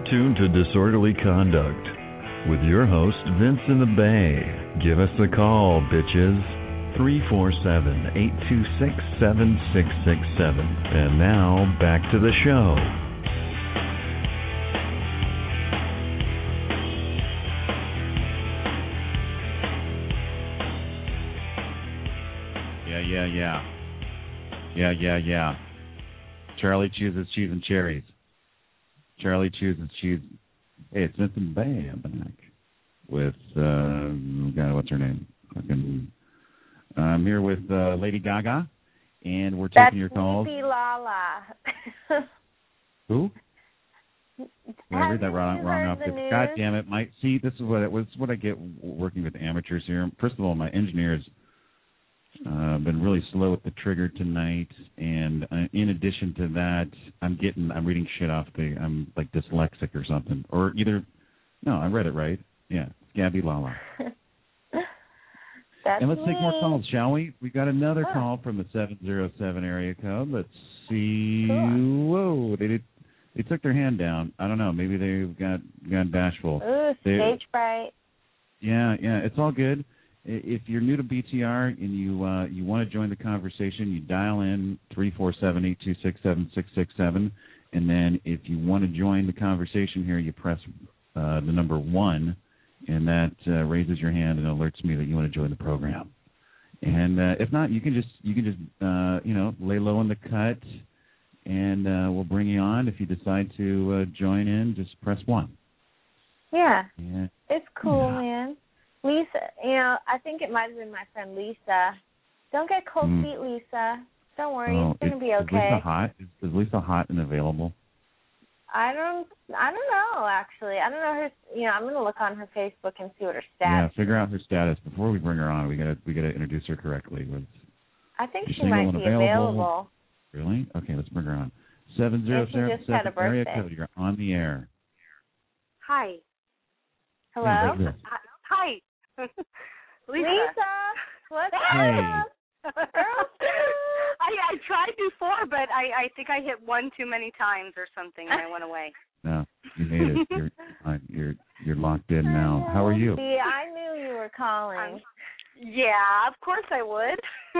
tuned to Disorderly Conduct with your host, Vince in the Bay. Give us a call, bitches. 347-826-7667. And now, back to the show. Yeah. Charlie chooses cheese and cherries. Charlie chooses cheese. Hey, it's Vincent Bay. I'm back with, what's her name? I'm here with Lady Gaga, and we're taking your calls. That's Lala. Who? Did I read that wrong off? God damn it! This is what I get working with amateurs here. First of all, my engineers been really slow with the trigger tonight, and in addition to that, I'm reading shit off I'm like dyslexic or something, or no, I read it right. Yeah, it's Gabby Lala. And let's take more calls, shall we? We got another call from the 707 area code. Let's see. Cool. Whoa, they took their hand down. I don't know. Maybe they got bashful. Ooh, stage fright. Yeah, it's all good. If you're new to BTR and you want to join the conversation, you dial in 347-826-7667, and then if you want to join the conversation here, you press the number 1, and that raises your hand and alerts me that you want to join the program. And if not, you can just lay low on the cut, and we'll bring you on. If you decide to join in, just press 1. Yeah. It's cool, Yeah. man. Lisa, I think it might have been my friend Lisa. Don't get cold feet, Lisa. Don't worry, it's going to be okay. Is Lisa hot? Is Lisa hot and available? I don't know, actually. I don't know her. I'm going to look on her Facebook and see what her status. Yeah, figure out her status before we bring her on. We got to introduce her correctly. I think she might be available. Really? Okay, let's bring her on. 707 area code. You're on the air. Hi. Hello. Hey, Hi. Lisa, what's up? I tried before, but I think I hit one too many times or something, and I went away. No, you made it. You're locked in now. How are you? See, I knew you were calling. Yeah, of course I would.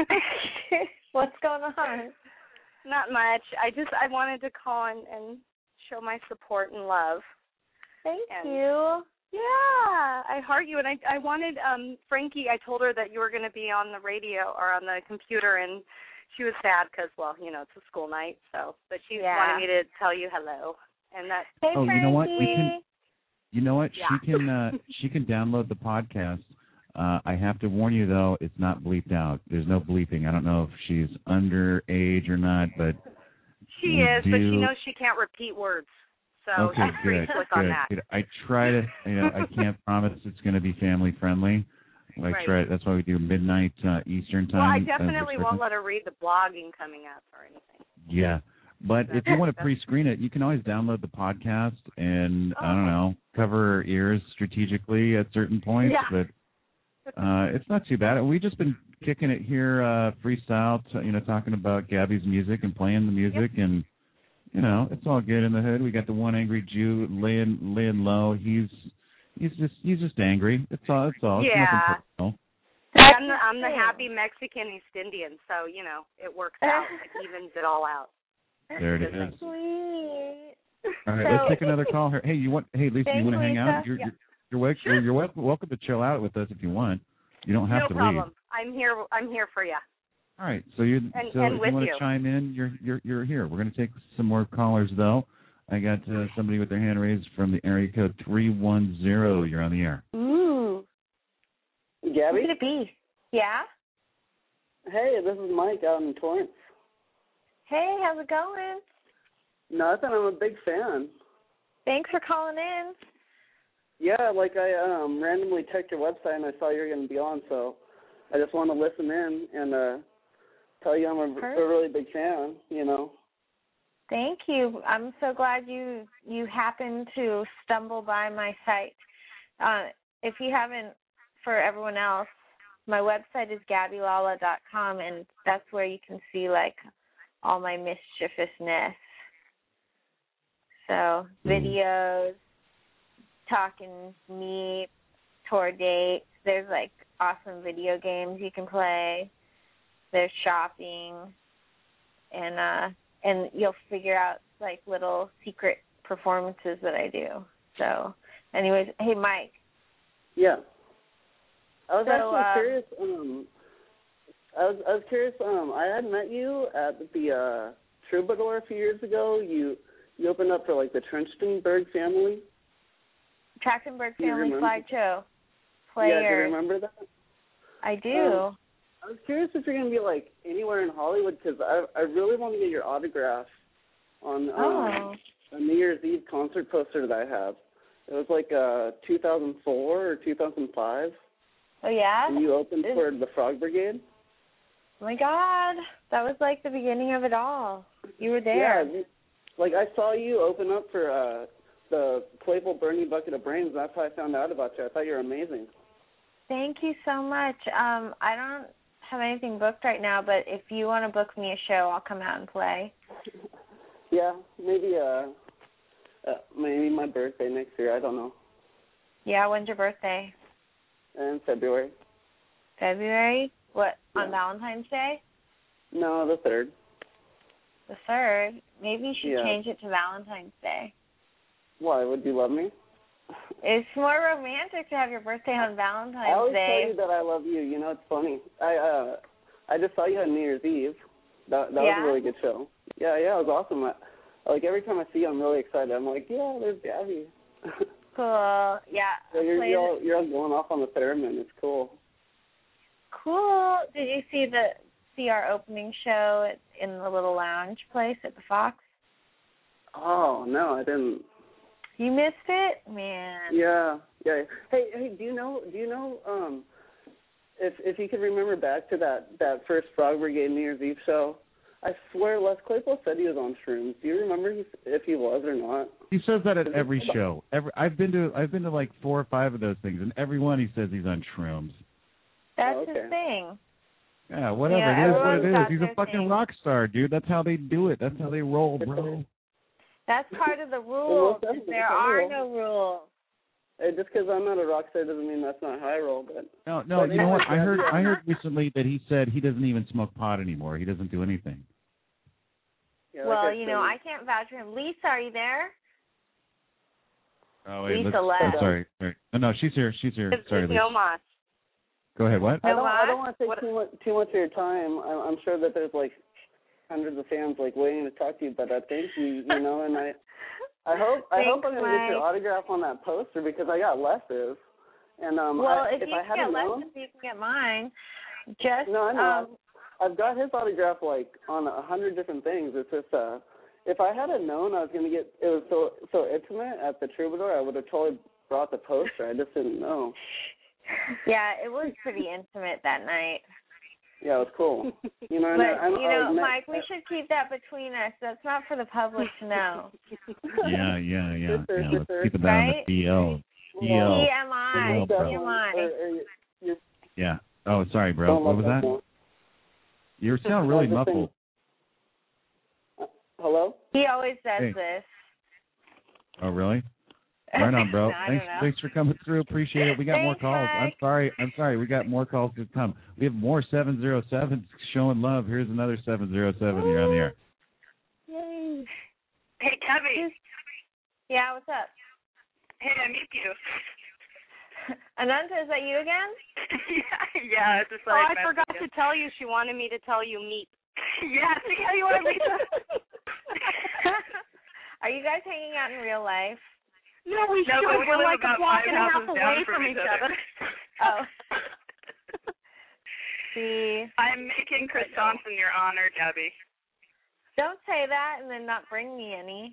What's going on? Not much. I wanted to call and show my support and love. Thank you. Yeah, I heart you, and I wanted Frankie. I told her that you were going to be on the radio or on the computer, and she was sad because, it's a school night. So, but she wanted me to tell you hello, and that. Hey, Frankie. You know what? Yeah. She can download the podcast. I have to warn you though, it's not bleeped out. There's no bleeping. I don't know if she's underage or not, but she is. But she knows she can't repeat words. So okay, good. On that. Good. I try to, I can't promise it's going to be family friendly. Right. That's why we do midnight Eastern time. Well, I definitely won't let her read the blogging coming up or anything. Yeah, but if you want to pre-screen it, you can always download the podcast and I don't know, cover her ears strategically at certain points. Yeah. But it's not too bad. We've just been kicking it here, freestyle. Talking about Gabby's music and playing the music and. It's all good in the hood. We got the one angry Jew laying low. He's just angry. It's all. Yeah. It's nothing personal. I'm the happy Mexican East Indian, so it works out. It evens it all out. There it is. Sweet. All right, let's take another call here. Hey, Lisa, you want to hang out? You're welcome to chill out with us if you want. You don't have to leave. No problem. I'm here for you. All right, so if you want to chime in, you're here. We're going to take some more callers though. I got somebody with their hand raised from the area code 310. You're on the air. Ooh. Gabby? Who could it be? Yeah. Hey, this is Mike out in Torrance. Hey, how's it going? Nothing. I'm a big fan. Thanks for calling in. Yeah, I randomly checked your website and I saw you were going to be on, so I just want to listen in and tell you I'm a really big fan, Thank you. I'm so glad you happened to stumble by my site. If you haven't, for everyone else, my website is gabbylala.com, and that's where you can see, all my mischievousness. So videos, talking meet, tour dates. There's like awesome video games you can play. There's shopping, and you'll figure out like little secret performances that I do. So, anyways, hey Mike. Yeah. I was actually curious. I was curious. I had met you at the Troubadour a few years ago. You opened up for like the Trachtenberg family. Trachtenberg family slideshow. Yeah, do you remember that? I do. I was curious if you're going to be like anywhere in Hollywood because I really want to get your autograph on a New Year's Eve concert poster that I have. It was like 2004 or 2005. Oh yeah. And you opened for the Frog Brigade. Oh my God, that was like the beginning of it all. You were there. Yeah, like I saw you open up for the Claypool Bernie Bucket of Brains. That's how I found out about you. I thought you were amazing. Thank you so much. I don't have anything booked right now, but if you want to book me a show, I'll come out and play. Yeah, maybe my birthday next year. I don't know. Yeah, when's your birthday? In February. February? What, Yeah. on Valentine's Day? No, the 3rd. The 3rd? Maybe you should Yeah. change it to Valentine's Day. Why? Would you love me? It's more romantic to have your birthday on Valentine's I always Day. tell you that I love you. You know, it's funny. I just saw you on New Year's Eve. That was a really good show. Yeah, it was awesome. Like every time I see you, I'm really excited. I'm like, yeah, there's Gabby. Cool. Yeah. So you're all going off on the theremin. It's cool. Cool. Did you see our opening show in the little lounge place at the Fox? Oh no, I didn't. You missed it, man. Yeah. Hey, do you know? If you could remember back to that first Frog Brigade New Year's Eve show, I swear Les Claypool said he was on shrooms. Do you remember if he was or not? He says that at every show. I've been to like 4 or 5 of those things, and every one he says he's on shrooms. That's his thing. Yeah, whatever. Yeah, it is what it is. got He's a their fucking thing. rock star, dude. That's how they do it. That's how they roll, bro. That's part of the rules. There are no rules. Hey, just because I'm not a rock star doesn't mean that's not how I roll. But No. You know what? I heard recently that he said he doesn't even smoke pot anymore. He doesn't do anything. Yeah, Well, like I can't vouch for him. Lisa, are you there? Oh wait, Lisa I'm left. sorry. No, she's here. Sorry, Lisa. No mas. Go ahead. What? I don't want to take too much of your time. I'm sure that there's like hundreds of fans like waiting to talk to you, but thank you, and I hope I'm gonna get your autograph on that poster because I got Les's. And if I you hadn't get known, Les's, you can get mine. Just no, I know. I've got his autograph like on 100 different things. It's just if I hadn't known I was gonna get it was so intimate at the Troubadour, I would have totally brought the poster. I just didn't know. Yeah, it was pretty intimate that night. Yeah, it was cool. Mike, we should keep that between us. That's not for the public to know. Yeah. Let's keep it down Right? to DL. TMI. Yeah. Oh, sorry, bro. What was that? You sound really muffled. Hello? He always says this. Oh, really? Right on, bro. I don't know. Thanks for coming through. Appreciate it. We got more calls. Mike. I'm sorry. We got more calls to come. We have more 707s showing love. Here's another 707. You're on the air. Yay. Hey, Gabby. Yeah, what's up? Hey, I meet you. Ananta, is that you again? Yeah, it's just like. I forgot to tell you. She wanted me to tell you meet. Yeah, see how you want to meet them? Are you guys hanging out in real life? No, we should. But We're like about a block 5 and a half houses away down from each other. Oh. See. I'm making croissants in your honor, Gabby. Don't say that and then not bring me any.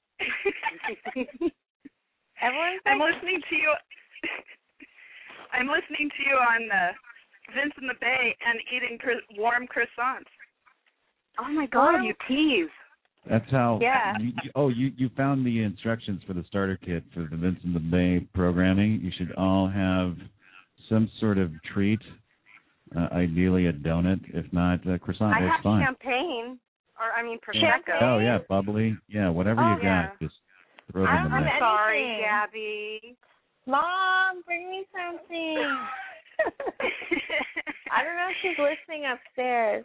I'm listening to you. I'm listening to you on Vince in the Bay and eating warm croissants. Oh my God, you tease. That's how. Yeah. You found the instructions for the starter kit for the Vince in the Bay programming. You should all have some sort of treat, ideally a donut. If not, a croissant. I That's have fine. champagne, prosecco. Oh yeah, bubbly. Yeah, whatever you got. Yeah. Just Throw them in I'm there. Sorry, Gabby. Mom, bring me something. I don't know if she's listening upstairs.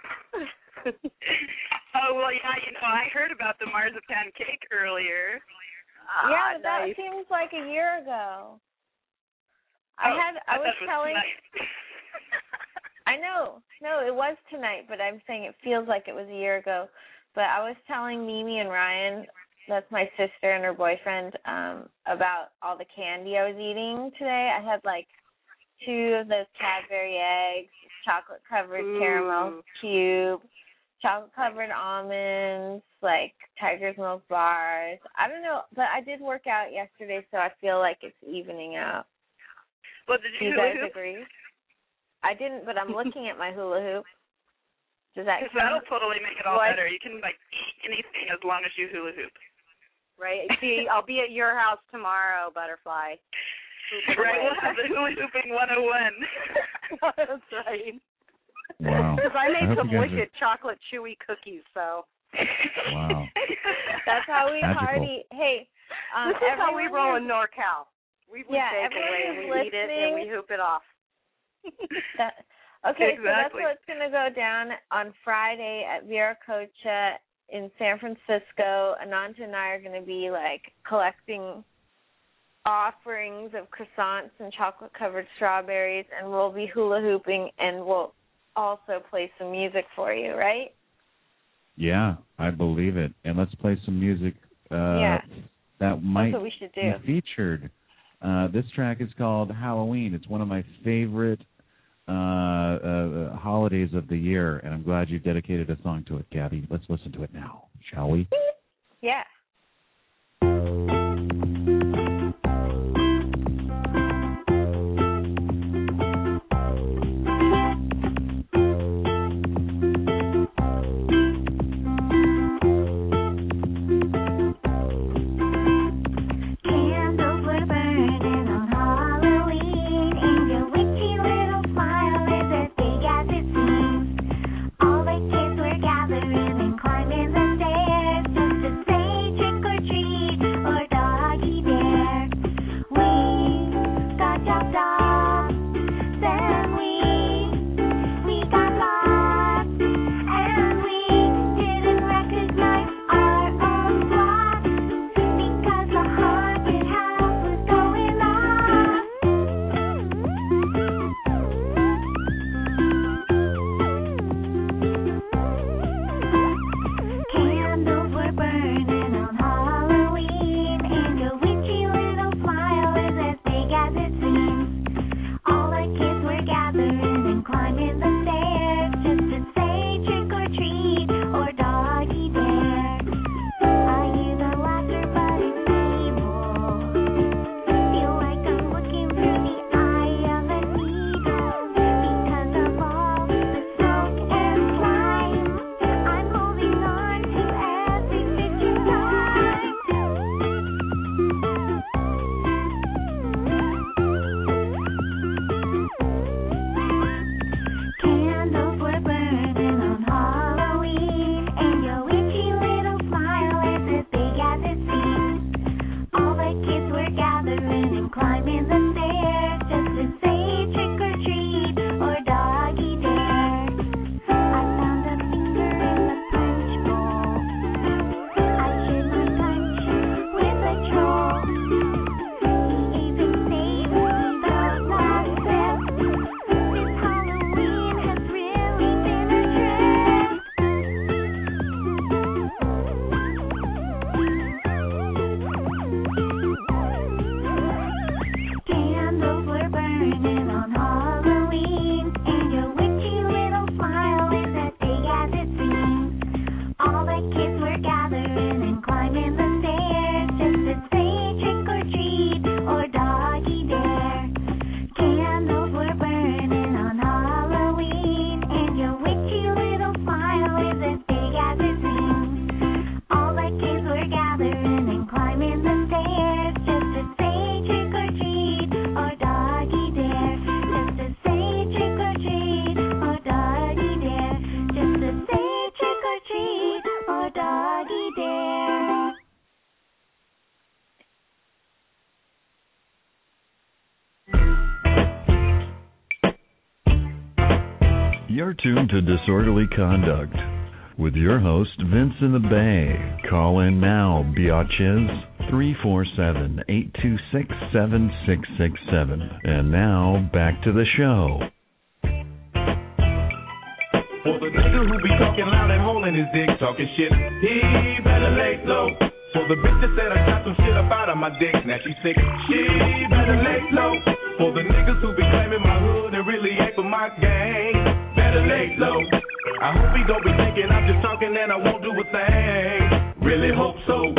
Oh, well, yeah, I heard about the marzipan cake earlier. Yeah, but that nice. seems like a year ago. I was telling. Tonight. I know. No, it was tonight, but I'm saying it feels like it was a year ago. But I was telling Mimi and Ryan, that's my sister and her boyfriend, about all the candy I was eating today. I had like 2 of those Cadbury eggs, chocolate covered caramel cube, chocolate covered almonds, like Tiger's Milk bars. I don't know, but I did work out yesterday, so I feel like it's evening out. Well, did Do you guys agree? I didn't, but I'm looking at my hula hoop. Does that? Because that'll totally make it all better. You can like eat anything as long as you hula hoop. Right. See, I'll be at your house tomorrow, Butterfly. Right. We'll have the hula hooping 101. That's right. Wow. Because I made some you guys wicked chocolate chewy cookies, so. Wow. That's how we Magical. party. Hey, this is how we roll in NorCal. We bake away and we eat it and we hoop it off. Okay, exactly. So that's what's going to go down on Friday at Viracocha in San Francisco. Ananta and I are going to be like collecting offerings of croissants and chocolate-covered strawberries, and we'll be hula hooping, and we'll also play some music for you, right? Yeah, I believe it. And let's play some music that might That's what we should do. be featured. This track is called Halloween. It's one of my favorite holidays of the year, and I'm glad you dedicated a song to it, Gabby. Let's listen to it now, shall we? Yeah. Candles were burning on Halloween, and your witchy little smile is as big as it seems. All the kids were gathering and climbing the stairs just to say You're tuned to Disorderly Conduct with your host, Vince in the Bay. Call in now, biatches, 347-826-7667. And now, back to the show. For the nigga who be talking loud and holding his dick, talking shit, he better lay low. For the bitch that said I got some shit up out of my dick, now she sick, she better lay low. For the niggas who be claiming my hood and really ain't for my gang, better lay low. I hope he don't be thinking I'm just talking and I won't do a thing. Really hope so.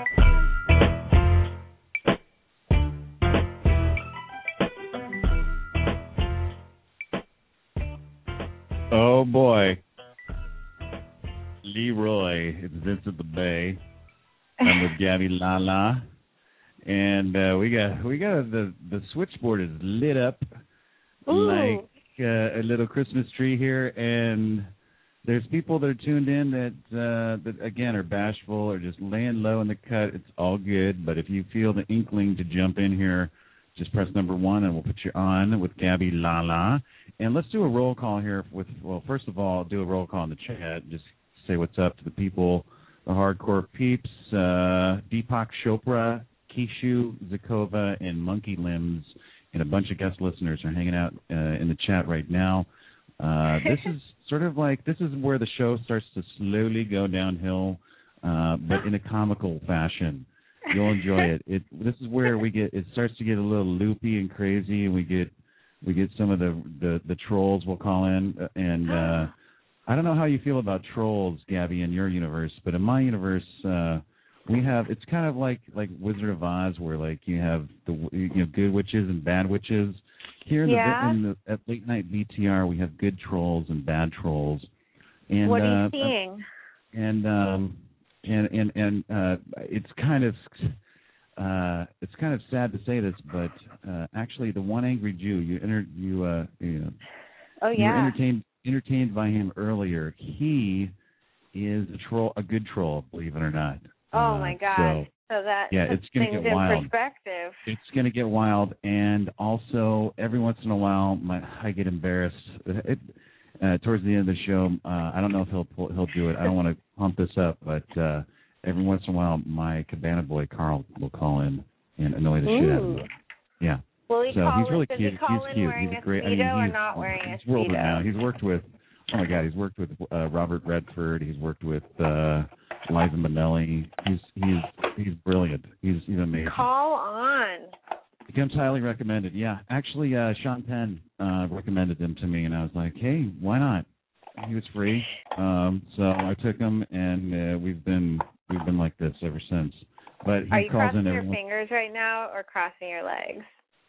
Oh boy, Leroy, it's Vince at the Bay. I'm with Gabby Lala, and we got the switchboard is lit up like a little Christmas tree here, and there's people that are tuned in that again are bashful or just laying low in the cut. It's all good, but if you feel the inkling to jump in here, just press number 1 and we'll put you on with Gabby Lala. And let's do a roll call here first of all, do a roll call in the chat. Just say what's up to the people, the hardcore peeps, Deepak Chopra, Kishu, Zakova, and Monkey Limbs, and a bunch of guest listeners are hanging out in the chat right now. This is sort of like, this is where the show starts to slowly go downhill, but in a comical fashion. You'll enjoy it. This is where it starts to get a little loopy and crazy, and we get some of the trolls will call in, and I don't know how you feel about trolls, Gabby, in your universe, but in my universe, we have, it's kind of like Wizard of Oz, where like you have good witches and bad witches. Here at Late Night BTR, we have good trolls and bad trolls. And what are you seeing? And it's kind of sad to say this, but actually, the one angry Jew you were entertained by him earlier. He is a good troll, believe it or not. Oh my God! So that it's going to get wild. Perspective. It's going to get wild, and also every once in a while, I get embarrassed. Towards the end of the show, I don't know if he'll do it. I don't want to pump this up, but every once in a while, my Cabana boy Carl will call in and annoy the shit out of me. Yeah. Will he so he's really cute. He's cute. He's a great. Or not wearing a he's world renowned. He's worked with. Oh my God, he's worked with Robert Redford. He's worked with Liza Minnelli. He's brilliant. He's amazing. Call on. He comes highly recommended. Yeah, actually, Sean Penn recommended him to me, and I was like, hey, why not? He was free, so I took him, and we've been like this ever since. But he Are you calls crossing in your fingers right now, or crossing your legs?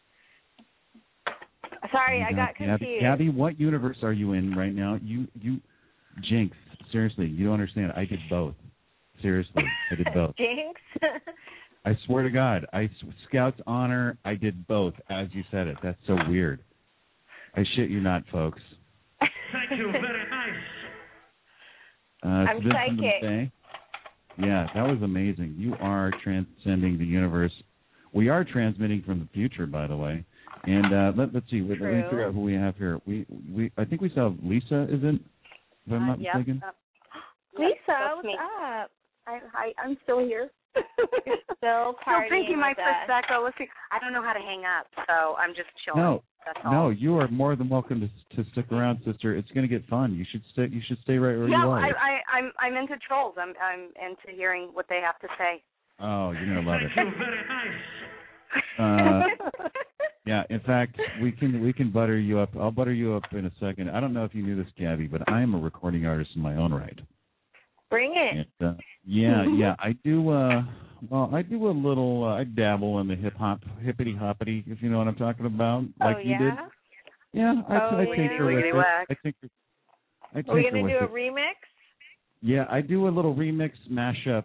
Sorry, I got confused. Gabby, what universe are you in right now? You Jinx, seriously, you don't understand. I did both. Seriously, I did both. Jinx? I swear to God, Scout's honor, I did both as you said it. That's so weird. I shit you not, folks. Thank you, very nice. I'm psychic. Yeah, that was amazing. You are transcending the universe. We are transmitting from the future, by the way. And let's see. Let me figure out who we have here. I think we saw Lisa, is it? If I'm not mistaken. Lisa, what's up? I'm still here. You're still partying. Still drinking my Prosecco. I don't know how to hang up, so I'm just chilling. No, you are more than welcome to stick around, sister. It's going to get fun. You should stay right where you are. I'm into trolls. I'm into hearing what they have to say. Oh, you're going to love it. Thank you, very nice. Yeah, in fact, we can butter you up. I'll butter you up in a second. I don't know if you knew this, Gabby, but I am a recording artist in my own right. Bring it. And, yeah. I do. I do a little. I dabble in the hippity hoppity, if you know what I'm talking about. Like you did. Yeah, I tinker with it. I tinker. Are we gonna do a remix? Yeah, I do a little remix mashup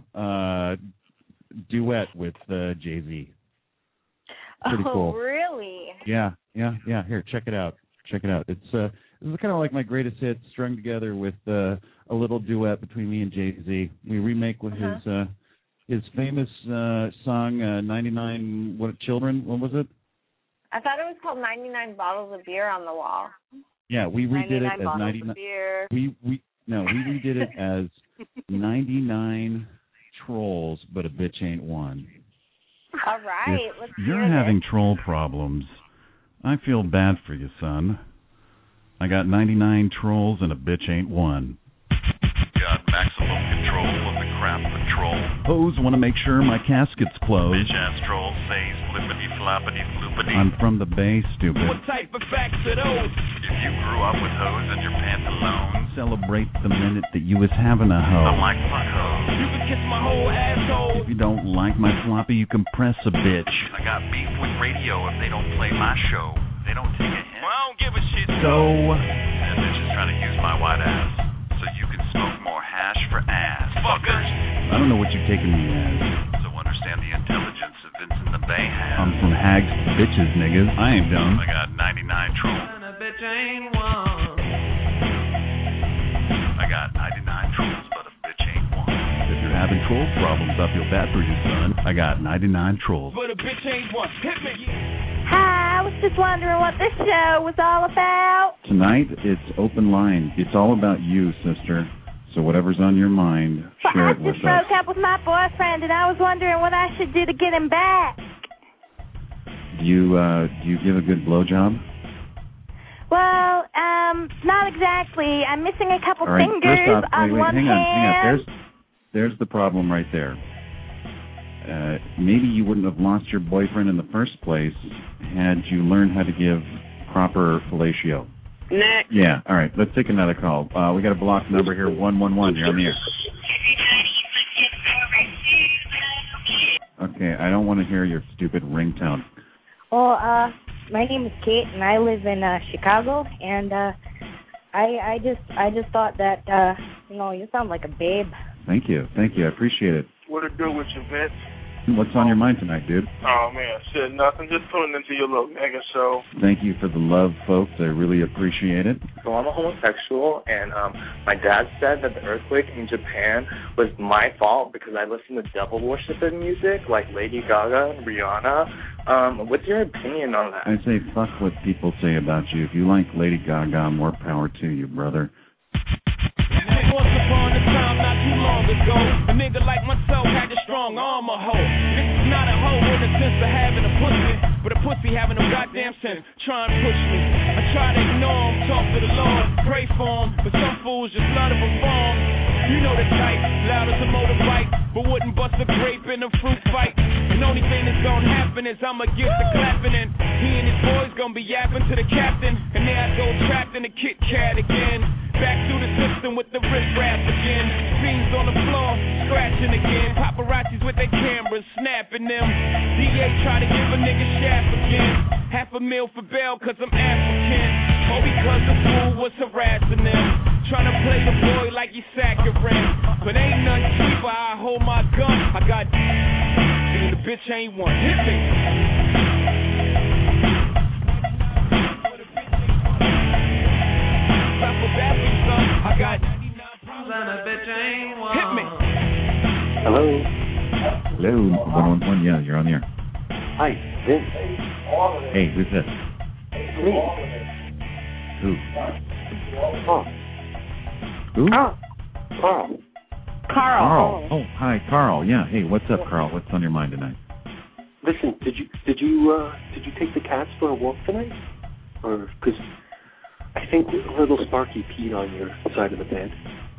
duet with Jay-Z. Pretty cool. Really? Yeah. Here, check it out. It's this is kind of like my greatest hits strung together with a little duet between me and Jay-Z. We remake with his famous song 99 Children. What was it? I thought it was called 99 Bottles of Beer on the Wall. Yeah, we redid it as bottles 99. of beer. We redid it as 99 trolls, but a bitch ain't one. All right, let's You're hear having this. troll problems. I feel bad for you, son. I got 99 trolls and a bitch ain't one. Got maximum control of the crap patrol. Hoes want to make sure my casket's closed. Bitch-ass troll says flippity floppity floopity. I'm from the Bay, stupid. What type of facts are those? If you grew up with hoes in your pantaloons, Celebrate the minute that you was having a hoe. I'm like fuck hoes. You can kiss my whole asshole. If you don't like my floppy, you can press a bitch. I got beef with radio if they don't play my show. They don't take a hint. Well, I don't give a shit. So, that bitch is trying to use my white ass so you can smoke more hash for ass. Fuckers. I don't know what you're taking me as. So understand the intelligence that Vincent the Bay has. I'm from hags to bitches, niggas. I ain't dumb. I got 99 trolls. And a bitch ain't one. I got 99 trolls, but a bitch ain't one. If you're having troll problems, I feel bad for you, son. I got 99 trolls. But a bitch ain't one. Hit me. Hi, I was just wondering what this show was all about. Tonight, it's open line. It's all about you, sister. So whatever's on your mind, Well, share I it with just us. broke up with my boyfriend, and I was wondering what I should do to get him back. Do you give a good blowjob? Well, not exactly. I'm missing a couple All right, fingers first off, on wait, one hang hand. on. There's the problem right there. Maybe you wouldn't have lost your boyfriend in the first place had you learned how to give proper fellatio. Next. Yeah, all right, let's take another call. We got a block number here, 111. You're on the air. Okay, I don't want to hear your stupid ringtone. Well, my name is Kate, and I live in Chicago, and I just thought that you sound like a babe. Thank you, I appreciate it. What to do with you, Vince? What's on your mind tonight, dude? Oh, man, shit, nothing. Just tuning into your little mega show. Thank you for the love, folks. I really appreciate it. So I'm a homosexual, and my dad said that the earthquake in Japan was my fault because I listened to devil worshiping music like Lady Gaga and Rihanna. What's your opinion on that? I say fuck what people say about you. If you like Lady Gaga, more power to you, brother. Once upon a time, not too long ago, a nigga like myself had a strong arm, a hoe. This is not a hoe in the sense of having a pussy, but a pussy having no goddamn sense. Try and push me. I try to ignore him, talk to the Lord, pray for him, but some fools just love to perform. You know the type, loud as a motorbike, but wouldn't bust a grape in a fruit fight. And only thing that's gonna happen is I'ma get the clapping, and he and his boys gonna be yapping to the captain, and there I go trapped in the Kit Kat again. Back through the system with the riff-raff again. Fiends on the floor, scratching again. Paparazzis with their cameras, snapping them. DA try to give a nigga shaft again. $500,000 for bail cause I'm African. Or because the fool was harassing them. Trying to play the boy like he's saccharine. But ain't nothing cheaper, I hold my gun. I got and the bitch ain't one. Hit me. I got hit me. Hello. Hello, 111. Yeah, you're on the air. Hi, Vince. Hey, who's this? Me. Who? Oh. Who? Carl. Carl. Oh, hi, Carl. Yeah. Hey, what's up, Carl? What's on your mind tonight? Listen, did you take the cats for a walk tonight? Or because I think little Sparky peed on your side of the bed.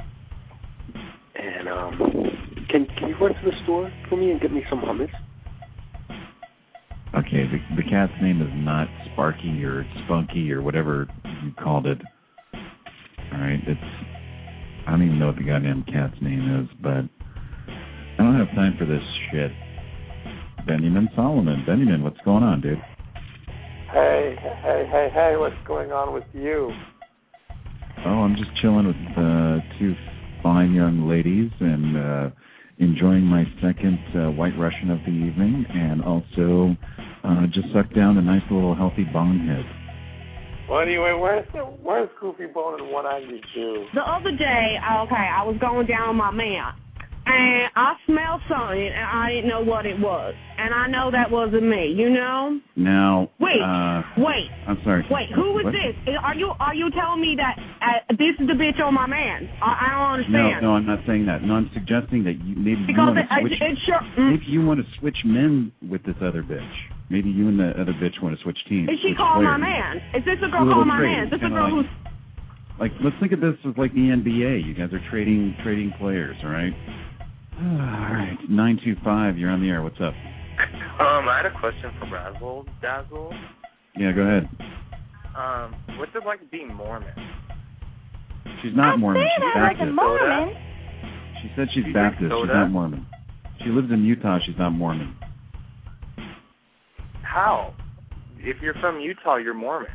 And can you run to the store for me and get me some hummus? Okay, the cat's name is not Sparky or Spunky or whatever you called it. All right, I don't even know what the goddamn cat's name is, but I don't have time for this shit. Benjamin Solomon. Benjamin, what's going on, dude? Hey, what's going on with you? Oh, I'm just chilling with two fine young ladies and enjoying my second White Russian of the evening, and also just sucked down a nice little healthy bonehead. Well, anyway, where's Goofy Bone and 192? The other day, I was going down my man, and I smelled something, and I didn't know what it was. And I know that wasn't me, you know? Now, Wait. I'm sorry. Wait, who was What? this? Are you telling me that this is the bitch on my man? I don't understand. No, I'm not saying that. No, I'm suggesting that maybe Because you want to switch men with this other bitch. Maybe you and the other bitch want to switch teams. Is she switch calling my players. man? Is this a girl calling my man? Is this a girl who's... Like, let's think of this as like the NBA. You guys are trading players, all right? All right, 925, you're on the air. What's up? I had a question for Razzle Dazzle. Yeah, go ahead. What's it like being Mormon? She's not Mormon. She's Baptist. Like a Mormon. She said she's Baptist. She's not Mormon. She lives in Utah. She's not Mormon. How? If you're from Utah, you're Mormon.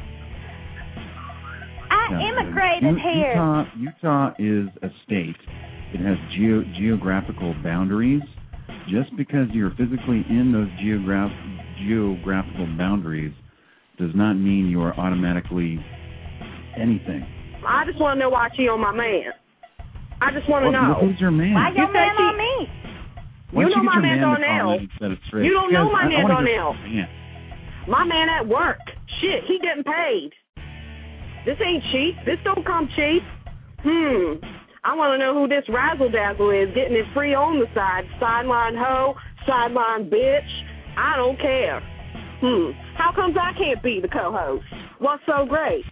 I immigrated here. Utah is a state. It has geographical boundaries. Just because you're physically in those geographical boundaries does not mean you are automatically anything. I just want to know why she on my man. I just want to know. Who's your man? Why your man on me? You know my man Darnell. You don't know my man Darnell. My man at work. Shit, he getting paid. This ain't cheap. This don't come cheap. I want to know who this Razzle Dazzle is, getting it free on the side. Sideline hoe, sideline bitch. I don't care. How comes I can't be the co-host? What's so great?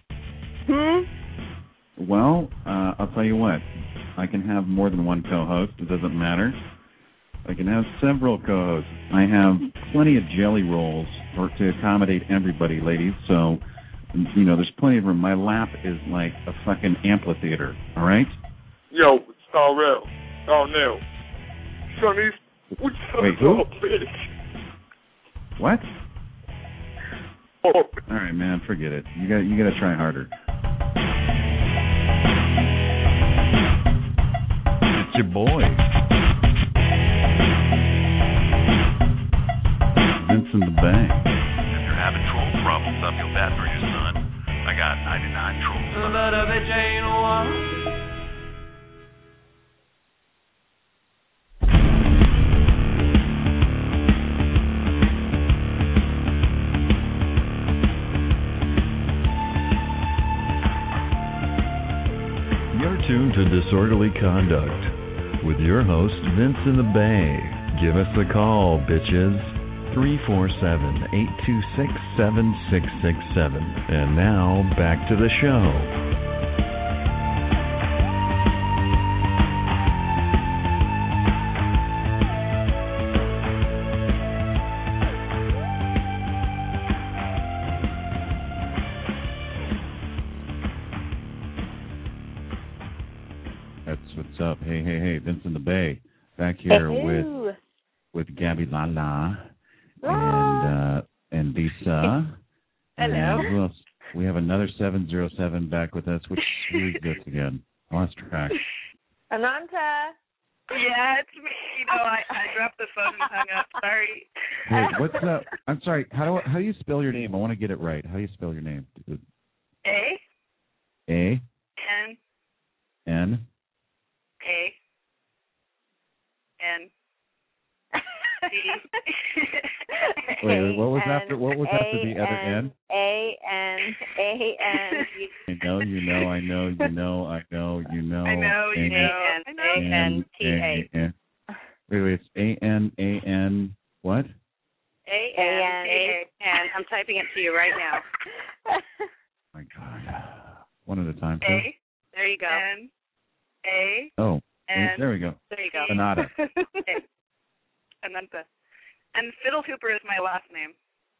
Well, I'll tell you what. I can have more than one co-host. It doesn't matter. I can have several co-hosts. I have plenty of jelly rolls to accommodate everybody, ladies. So, you know, there's plenty of room. My lap is like a fucking amphitheater, all right? Yo, it's all real. Oh, no. Sonny's... Wait, who? What? Oh. All right, man, forget it. You gotta try harder. It's your boy. Vincent the Bang. If you're having troll problems, I feel bad for you, son. I got 99 trolls. But a bitch ain't one. You're tuned to Disorderly Conduct with your host, Vince in the Bay. Give us a call, bitches. 347-826-7667. And now, back to the show. That's what's up. Hey, Vince in the Bay. Back here with Gabby Lala. And Lisa. Hello. And who else? We have another 707 back with us. Which who's this again? I lost track. Ananta. Yeah, it's me. You know, I dropped the phone and hung up. Sorry. Hey, what's up? I'm sorry. How do you spell your name? I want to get it right. How do you spell your name? A. N. A. N. Wait, what was after the other N? A-N. I know, you know, I know, you know, I know, you know. I know, you know. A-N-T-A. Wait, it's A-N, what? A-N. I'm typing it to you right now. My God. One at a time, A. please. There you go. N. A. Oh, N. there we go. There you go. Ananta. Ananta. And Fiddle Hooper is my last name.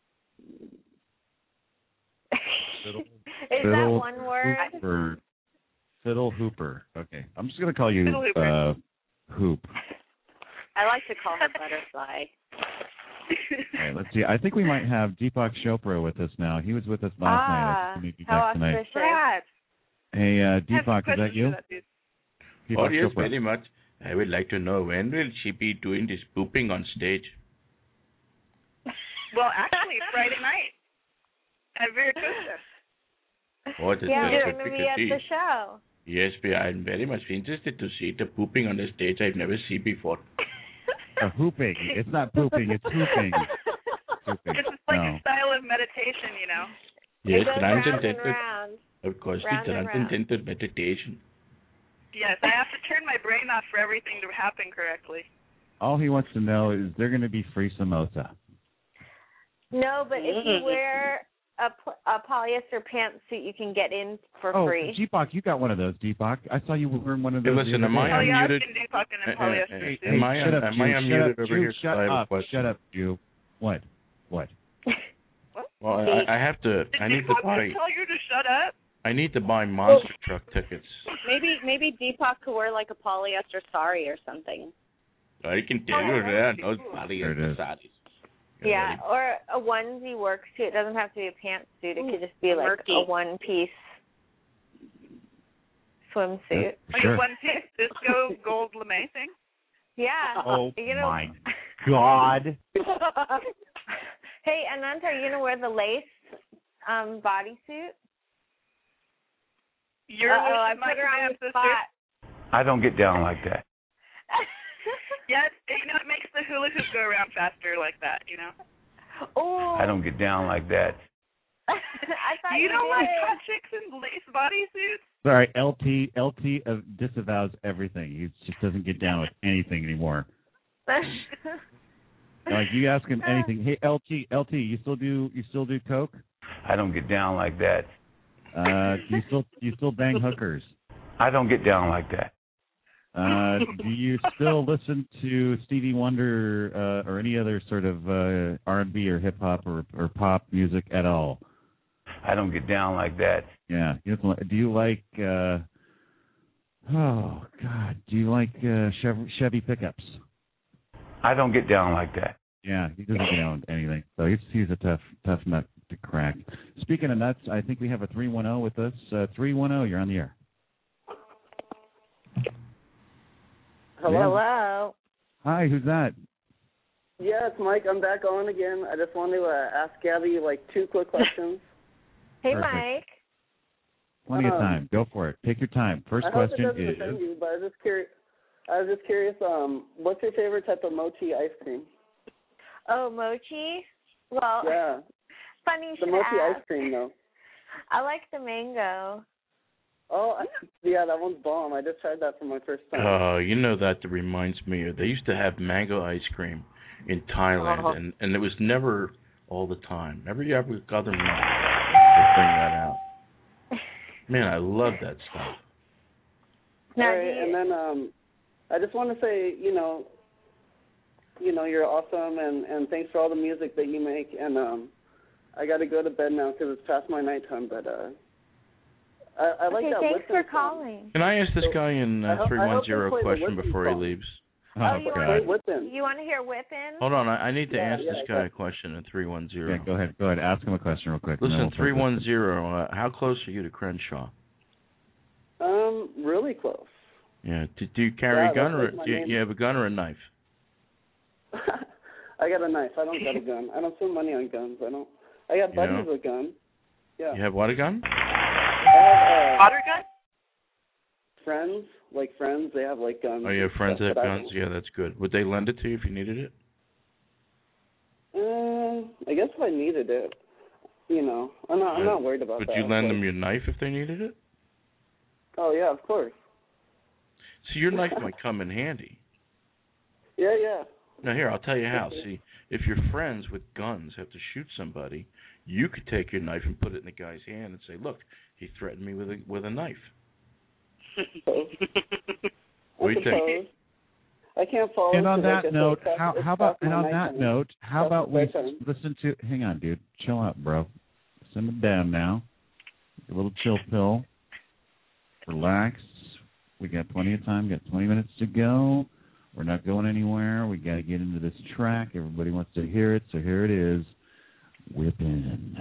Is that one word? Fiddle Hooper. Okay. I'm just going to call you Hoop. I like to call her Butterfly. Okay, let's see. I think we might have Deepak Chopra with us now. He was with us last night. He may be back tonight. Hey, Deepak, is that you? Oh, yes, very much. I would like to know, when will she be doing this pooping on stage? Well, actually, Friday night at Viracocha. What is yeah, that? we're going to be at the show. Yes, I'm very much interested to see the pooping on the stage I've never seen before. Hooping. It's not pooping, it's hooping. It's just like a style of meditation, you know. Yes, it goes round and round. Of course, round it's transcendental meditation. Yes, I have to turn my brain off for everything to happen correctly. All he wants to know is they're going to be free samosa. No, but if you wear a polyester pantsuit, you can get in for free. Oh, Deepak, you got one of those, Deepak. I saw you wearing one of those. Hey, listen, am I unmuted? Am I unmuted over here? Shut up, Jew. What? What? Well, I have to. I need to buy. Tell you to shut up. I need to buy monster truck tickets. Maybe Deepak could wear like a polyester sari or something. I can tell you that. Those polyester saris. Yeah, or a onesie works too. It doesn't have to be a pantsuit. It could just be like a one-piece swimsuit. Like a one-piece disco gold lame thing? Yeah. Oh, my God. Hey, Anant, are you going to wear the lace bodysuit? I put her on the spot. I don't get down like that. Yes, you know, it makes the hula hoop go around faster like that, you know. Oh. I don't get down like that. I thought you don't like hot chicks in lace bodysuits? Sorry, LT disavows everything. He just doesn't get down with anything anymore. Like you ask him anything, hey LT, you still do coke? I don't get down like that. Do you still bang hookers? I don't get down like that. Do you still listen to Stevie Wonder or any other sort of R&B or hip hop or pop music at all? I don't get down like that. Yeah. Do you like? Oh God. Do you like Chevy pickups? I don't get down like that. Yeah, he doesn't get down with anything. So he's a tough nut to crack. Speaking of nuts, I think we have a 310 with us. 310, you're on the air. Hello. Hi, who's that? Yeah, it's Mike. I'm back on again. I just wanted to ask Gabby like 2 quick questions. Hey, Perfect. Mike. Plenty of time. Go for it. Take your time. First question hope it doesn't offend you, but I was just curious. What's your favorite type of mochi ice cream? Oh, mochi? Well, yeah. Funny you the should mochi ask. ice cream, though. I like the mango. Oh, yeah, that one's bomb. I just tried that for my first time. You know that reminds me of, they used to have mango ice cream in Thailand, and it was never all the time. Every other month they bring that out. Man, I love that stuff. All right, and then I just want to say, you know, you're awesome, and thanks for all the music that you make. And I got to go to bed now because it's past my nighttime, but I like that. Thanks for calling. Can I ask this guy in 310 a question before he leaves? Oh, you God. Want to hear Whippin'? Hold on, I need to ask this guy a question in 310. Yeah, go ahead. Ask him a question real quick. Listen, 310, how close are you to Crenshaw? Really close. Yeah. Do you carry a gun, or do you have a gun or a knife? I got a knife. I don't got a gun. I don't spend money on guns. I got buddies with guns. Yeah. You have what, a gun? I have water gun? Friends, they have like guns. Oh, you have friends that have guns? Yeah, that's good. Would they lend it to you if you needed it? I guess if I needed it, I'm not worried about that. Would you lend them your knife if they needed it? Oh yeah, of course. So your knife might come in handy. Yeah. Now here, I'll tell you how. See, if your friends with guns have to shoot somebody, you could take your knife and put it in the guy's hand and say, "Look, he threatened me with a knife." What do you think? I can't follow. And on that note, how about we listen to? Hang on, dude. Chill out, bro. Simmer down now. A little chill pill. Relax. We got plenty of time. We got 20 minutes to go. We're not going anywhere. We got to get into this track. Everybody wants to hear it, so here it is. Whippin'.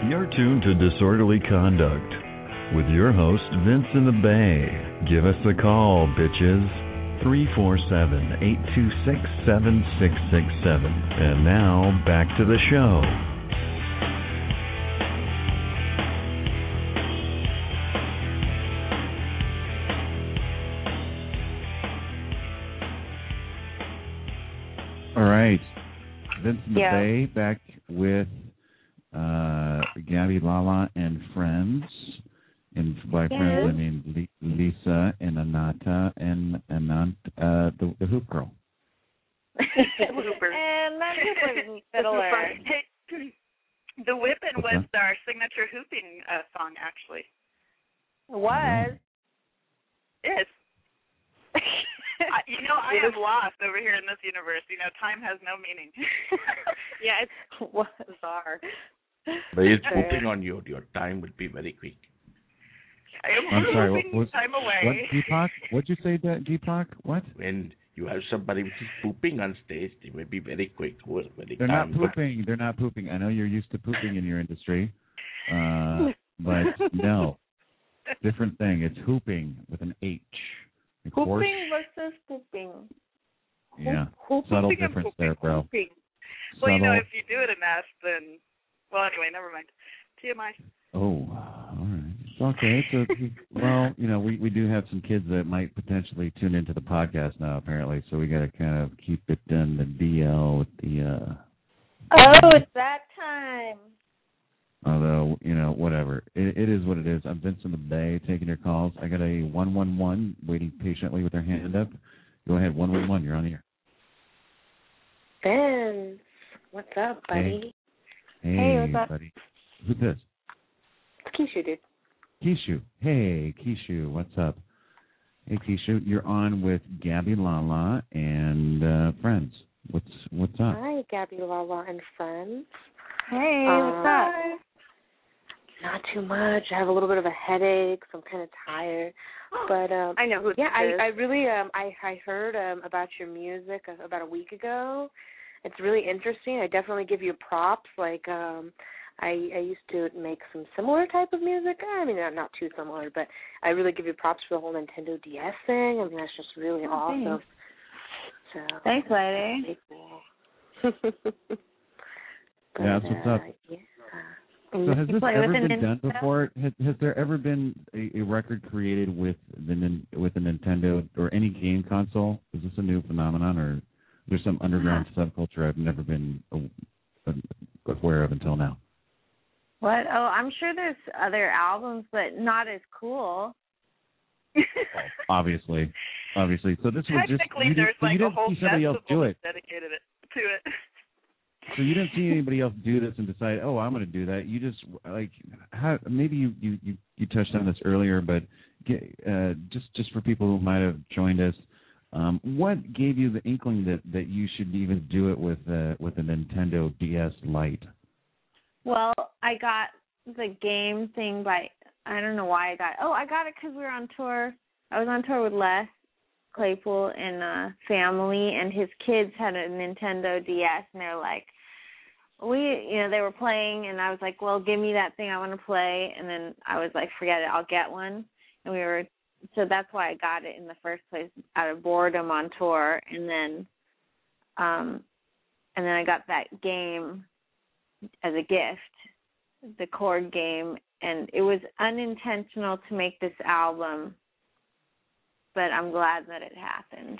You're tuned to Disorderly Conduct with your host, Vince in the Bay. Give us a call, bitches. 347-826-7667. And now, back to the show. All right. Vince in the Bay back with Gabby Lala and friends. And by friends, I mean Lisa and Ananta and Anant, the hoop girl. And that fiddler. Hey, the Whippin' was our signature hooping song, actually. It was? Yes. I am lost over here in this universe. Time has no meaning. Yeah, it's bizarre. But it's hooping on you. Your time would be very quick. I'm sorry, time away. What, Deepak? What'd you say, Deepak? What? When you have somebody which is pooping on stage, they will be very quick. They're not pooping. They're not pooping. I know you're used to pooping in your industry, but no. Different thing. It's hooping with an H. Hooping versus pooping. Yeah. Subtle difference there, bro. Well, Subtle. if you do it enough, then... Well, anyway, never mind. TMI. Oh, all right. Okay, so, well, we do have some kids that might potentially tune into the podcast now, apparently, so we got to kind of keep it in the DL with the... Oh, it's that time. Although, whatever. It is what it is. I'm Vince in the Bay taking your calls. I got a 111 waiting patiently with their hand up. Go ahead, 111, you're on the air. Vince, what's up, buddy? Hey, what's up? buddy. Who's this? It's Keishu, dude. Keishu. Hey, Keishu, what's up? Hey, Keishu, you're on with Gabby Lala and friends. What's up? Hi, Gabby Lala and friends. Hey, what's up? Not too much. I have a little bit of a headache, so I'm kind of tired. But I know who. Yeah, I really I heard about your music about a week ago. It's really interesting. I definitely give you props. Like I used to make some similar type of music. I mean, not too similar, but I really give you props for the whole Nintendo DS thing. I mean, that's just really awesome. Thanks, lady. Yeah, that's what's up. So has this ever been done before? Has there ever been a record created with a Nintendo or any game console? Is this a new phenomenon, or there's some underground subculture I've never been aware of until now? What? Oh, I'm sure there's other albums, but not as cool. Obviously. So this was just technically there's like a whole festival dedicated to it. So you didn't see anybody else do this and decide, oh, I'm going to do that. You just maybe you touched on this earlier, but just for people who might have joined us, what gave you the inkling that you should even do it with a Nintendo DS Lite? Well, I got the game thing I don't know why I got it because we were on tour. I was on tour with Les Claypool and family, and his kids had a Nintendo DS, and they're like, they were playing, and I was like, well, give me that thing, I want to play, and then I was like, forget it, I'll get one, and so that's why I got it in the first place, out of boredom on tour, and then I got that game as a gift, the chord game, and it was unintentional to make this album, but I'm glad that it happened.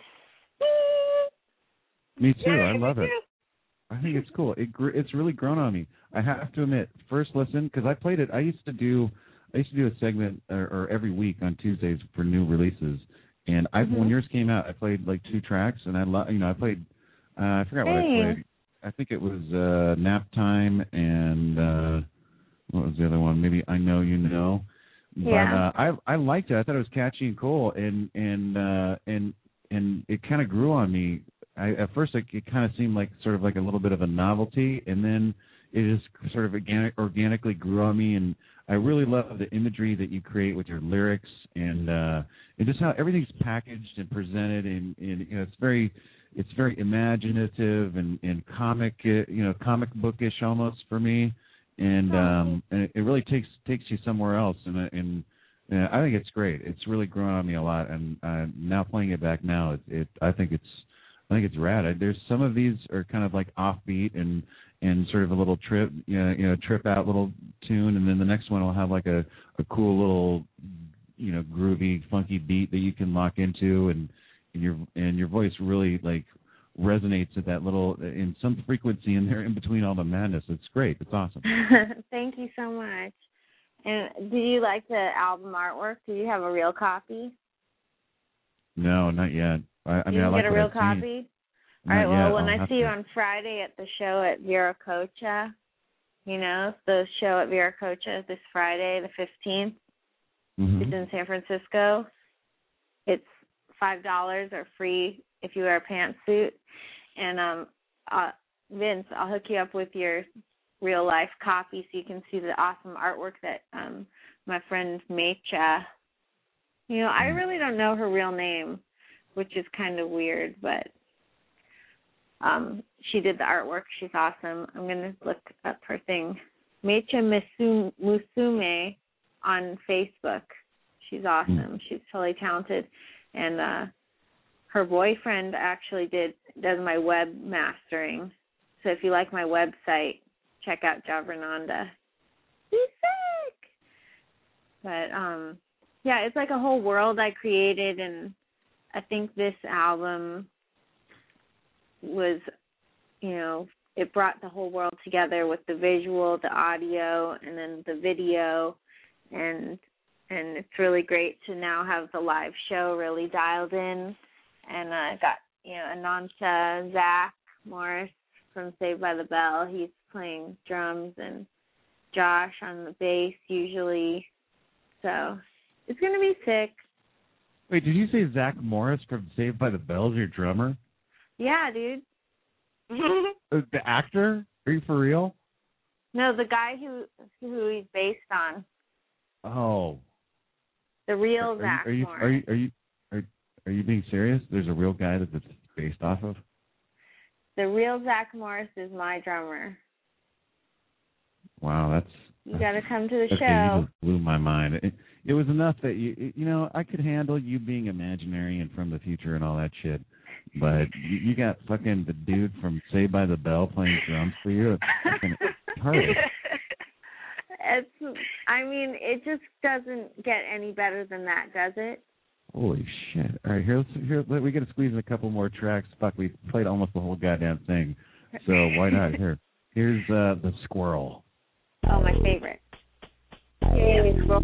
Me too. I love it. I think it's cool. It's really grown on me. I have to admit, first listen, because I played it. I used to do a segment or every week on Tuesdays for new releases, and when yours came out, I played like 2 tracks, and I played. I forgot what I played. I think it was Nap Time and what was the other one? Maybe I Know You Know. Yeah. But I liked it. I thought it was catchy and cool, and it kind of grew on me. At first, it kind of seemed like sort of like a little bit of a novelty, and then it just sort of organically grew on me. And I really love the imagery that you create with your lyrics, and just how everything's packaged and presented, and it's very imaginative and comic, comic bookish almost for me. and it really takes you somewhere else, and I think it's great. It's really grown on me a lot, and now playing it back now, I think it's rad. There's some of these are kind of like offbeat and sort of a little trip out little tune, and then the next one will have like a cool little groovy funky beat that you can lock into, and your voice really like resonates at that little in some frequency in there in between all the madness. It's great. It's awesome. Thank you so much. And do you like the album artwork? Do you have a real copy? No, not yet. I you like get a real copy? All right, well, when I see you on Friday at the show at Viracocha, the show at Viracocha this Friday, the 15th, it's in San Francisco. It's $5 or free if you wear a pantsuit. And Vince, I'll hook you up with your real-life copy so you can see the awesome artwork that my friend Mecha, I really don't know her real name, which is kind of weird, but she did the artwork. She's awesome. I'm going to look up her thing. Mecha Musume on Facebook. She's awesome. She's totally talented. And her boyfriend actually does my web mastering. So if you like my website, check out Javernanda. He's sick! But, it's like a whole world I created, and I think this album was, it brought the whole world together with the visual, the audio, and then the video, and it's really great to now have the live show really dialed in. And I got, Ananta Zach Morris from Saved by the Bell. He's playing drums, and Josh on the bass usually. So it's going to be sick. Wait, did you say Zach Morris from Saved by the Bell is your drummer? Yeah, dude. The actor? Are you for real? No, the guy who he's based on. Oh. The real Zach Morris. Are you being serious? There's a real guy that it's based off of? The real Zach Morris is my drummer. Wow, you got to come to the show. You just blew my mind. It was enough that I could handle you being imaginary and from the future and all that shit, but you got fucking the dude from Saved by the Bell playing drums for you. It's fucking hard. It just doesn't get any better than that, does it? Holy shit! All right, here we got to squeeze in a couple more tracks. Fuck, we played almost the whole goddamn thing, so why not? Here's the Squirrel. Oh, my favorite. Yay, Squirrel.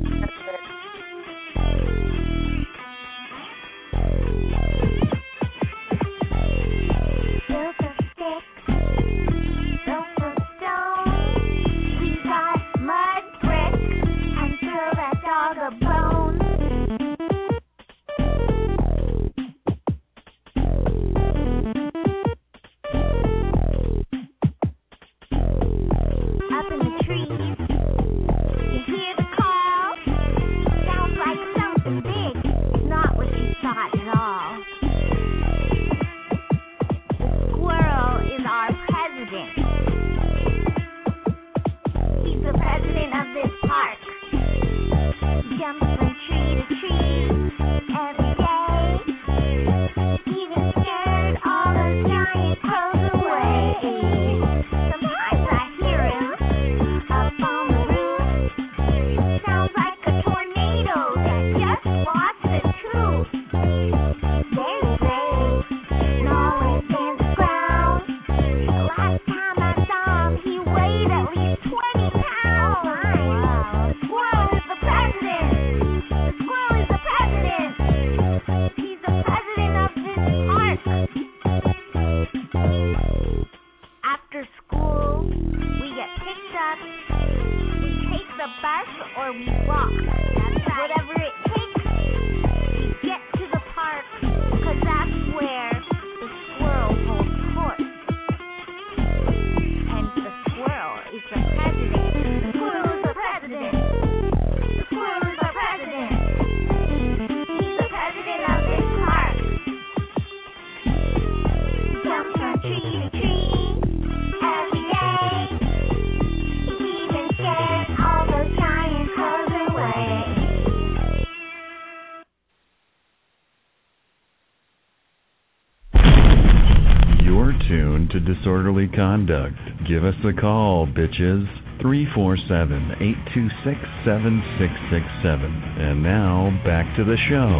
tuned to Disorderly Conduct. Give us a call, bitches. 347-826-7667. And now, back to the show.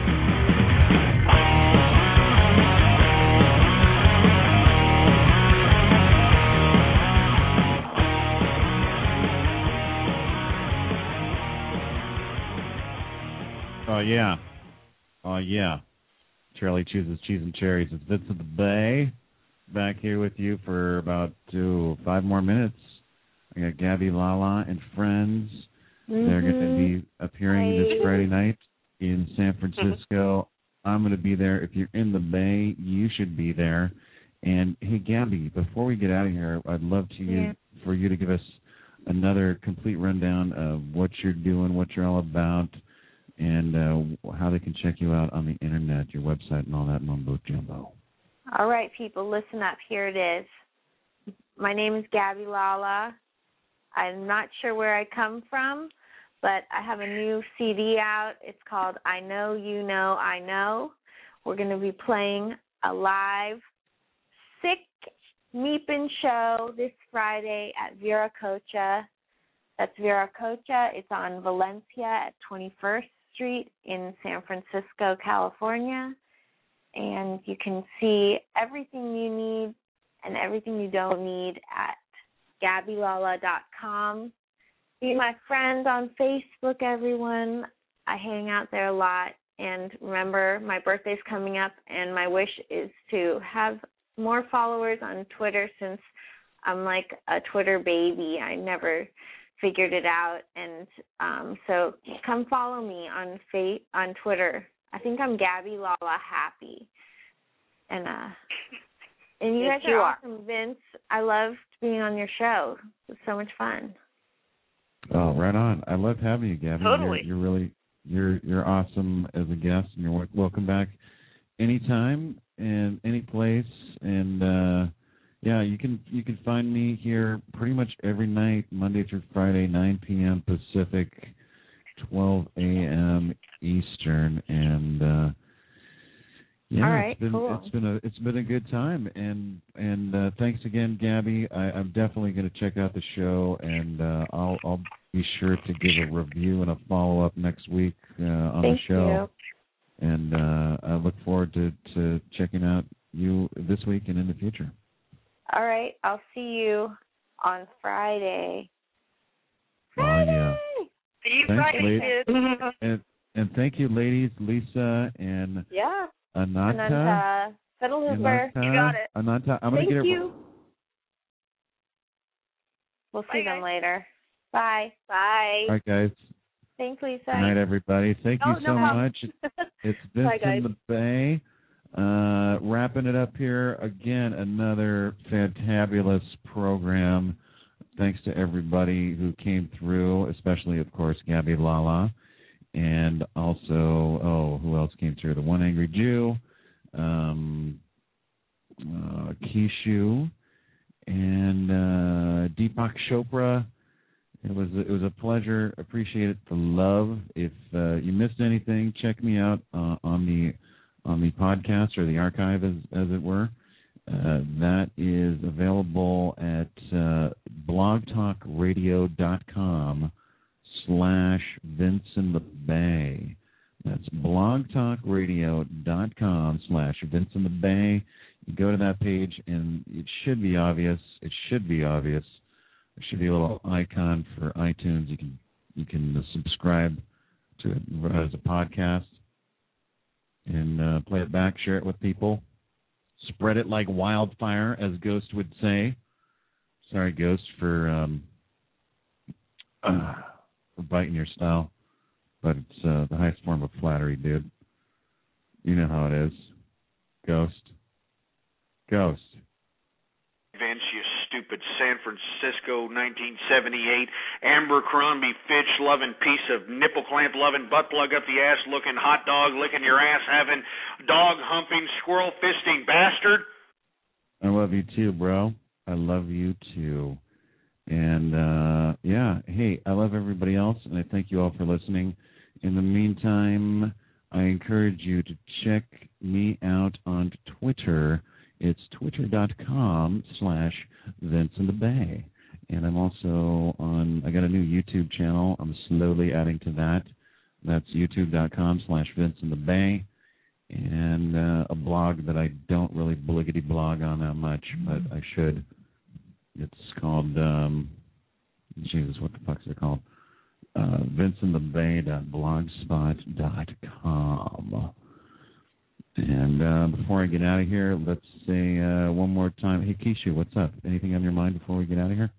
Oh, yeah. Charlie chooses cheese and cherries. It's Vince of the Bay. Back here with you for about 5 more minutes. I got Gabby Lala and friends. Mm-hmm. They're going to be appearing this Friday night in San Francisco. I'm going to be there. If you're in the Bay, you should be there. And, hey, Gabby, before we get out of here, I'd love for you to give us another complete rundown of what you're doing, what you're all about, and how they can check you out on the Internet, your website, and all that mumbo-jumbo. All right, people, listen up. Here it is. My name is Gabby Lala. I'm not sure where I come from, but I have a new CD out. It's called I Know You Know I Know. We're going to be playing a live sick Meepin show this Friday at Viracocha. That's Viracocha. It's on Valencia at 21st Street in San Francisco, California. And you can see everything you need and everything you don't need at GabbyLala.com. Be my friend on Facebook, everyone. I hang out there a lot. And remember, my birthday's coming up, and my wish is to have more followers on Twitter since I'm like a Twitter baby. I never figured it out. And so come follow me on Twitter. I think I'm Gabby Lala Happy. And you guys are awesome, Vince. I loved being on your show. It was so much fun. Oh, right on. I love having you, Gabby. Totally. You're awesome as a guest, and you're welcome back anytime and any place. And you can find me here pretty much every night, Monday through Friday, 9 p.m. Pacific, 12 a.m. Eastern, and all right, it's been a good time, and thanks again, Gabby. I'm definitely going to check out the show, and I'll be sure to give a review and a follow up next week on the show. You. And I look forward to checking out you this week and in the future. All right, I'll see you on Friday. Oh yeah. See you Thanks, Friday, kids. And thank you, ladies, Lisa and Ananta. Fiddlehooper. You got it. Ananta, I'm going to get it. Thank you. We'll see them later. Bye. Bye. All right, guys. Thanks, Lisa. Good night, everybody. Thank you so much. It's Vince in the Bay. Wrapping it up here. Again, another fantabulous program. Thanks to everybody who came through, especially, of course, Gabby Lala. And also, who else came through? The One Angry Jew, Kishu, and Deepak Chopra. It was a pleasure. Appreciate it. The love. If you missed anything, check me out on the podcast or the archive, as it were. That is available at blogtalkradio.com/VinceInTheBay. That's blogtalkradio.com/VinceInTheBay. You go to that page, and it should be obvious. There should be a little icon for iTunes. You can subscribe to it as a podcast and play it back, share it with people. Spread it like wildfire, as Ghost would say. Sorry, Ghost, for biting your style. But it's the highest form of flattery, dude. You know how it is. Ghost. Vince, you stupid San Francisco 1978 Abercrombie Fitch loving piece of nipple clamp loving butt plug up the ass looking hot dog licking your ass having dog humping squirrel fisting bastard. I love you too, bro. I love you too. And hey, I love everybody else, and I thank you all for listening. In the meantime, I encourage you to check me out on Twitter it's twitter.com/VinceInTheBay. And I'm also I got a new YouTube channel. I'm slowly adding to that. That's youtube.com/VinceInTheBay. And a blog that I don't really bliggity blog on that much, but I should. It's called, Jesus, what the fuck's it called? VinceInTheBay.blogspot.com. And before I get out of here, let's say one more time. Hey, Keisha, what's up? Anything on your mind before we get out of here?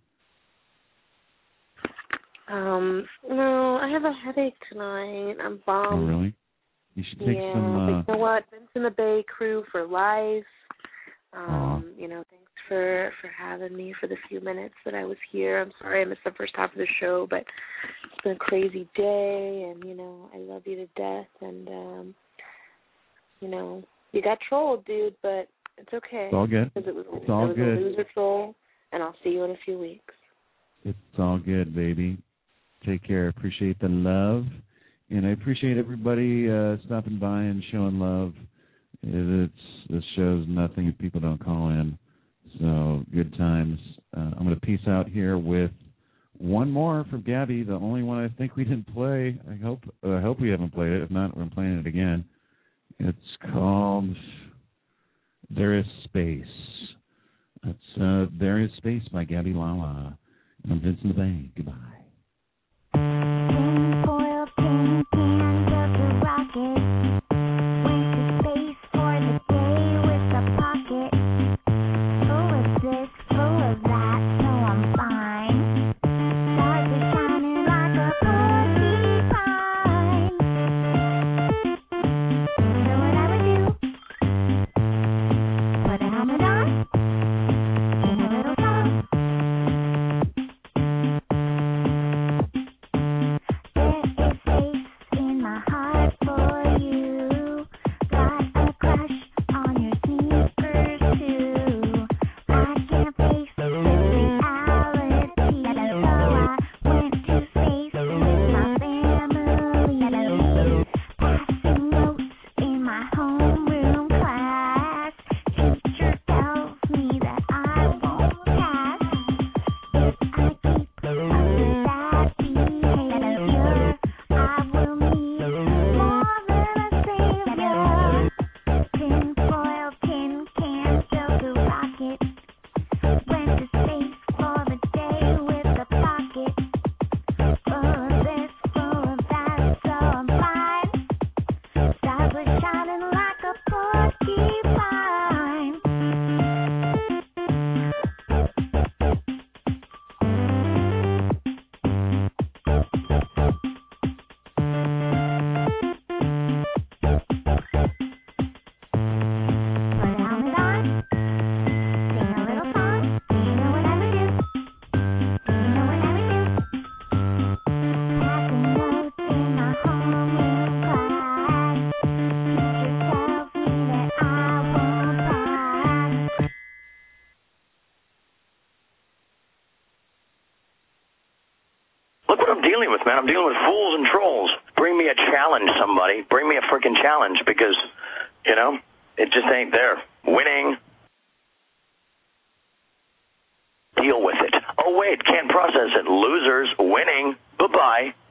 No, I have a headache tonight. I'm bummed. Oh, really? You should take some... But you know what? Vince in the Bay crew for life. Thanks for having me for the few minutes that I was here. I'm sorry I missed the first half of the show, but it's been a crazy day, and, I love you to death, and, you got trolled, dude, but it's okay. It's all good. It's all good. A loser troll, and I'll see you in a few weeks. It's all good, baby. Take care. Appreciate the love. And I appreciate everybody stopping by and showing love. This show's nothing if people don't call in. So good times. I'm going to peace out here with one more from Gabby, the only one I think we didn't play. I hope we haven't played it. If not, I'm playing it again. It's called There Is Space. It's There Is Space by Gabby Lala. I'm Vince in the Bay. Goodbye. Tinfoil tin cans of the rocket. Went to space for the day with a pocket. Full of this, full of that, so I'm fine. Stars are shining like a porcupine. Know what I would do? Put a helmet on, sing a little song. Man, I'm dealing with fools and trolls. Bring me a challenge, somebody. Bring me a freaking challenge because, it just ain't there. Winning. Deal with it. Oh, wait, can't process it. Losers. Winning. Bye-bye.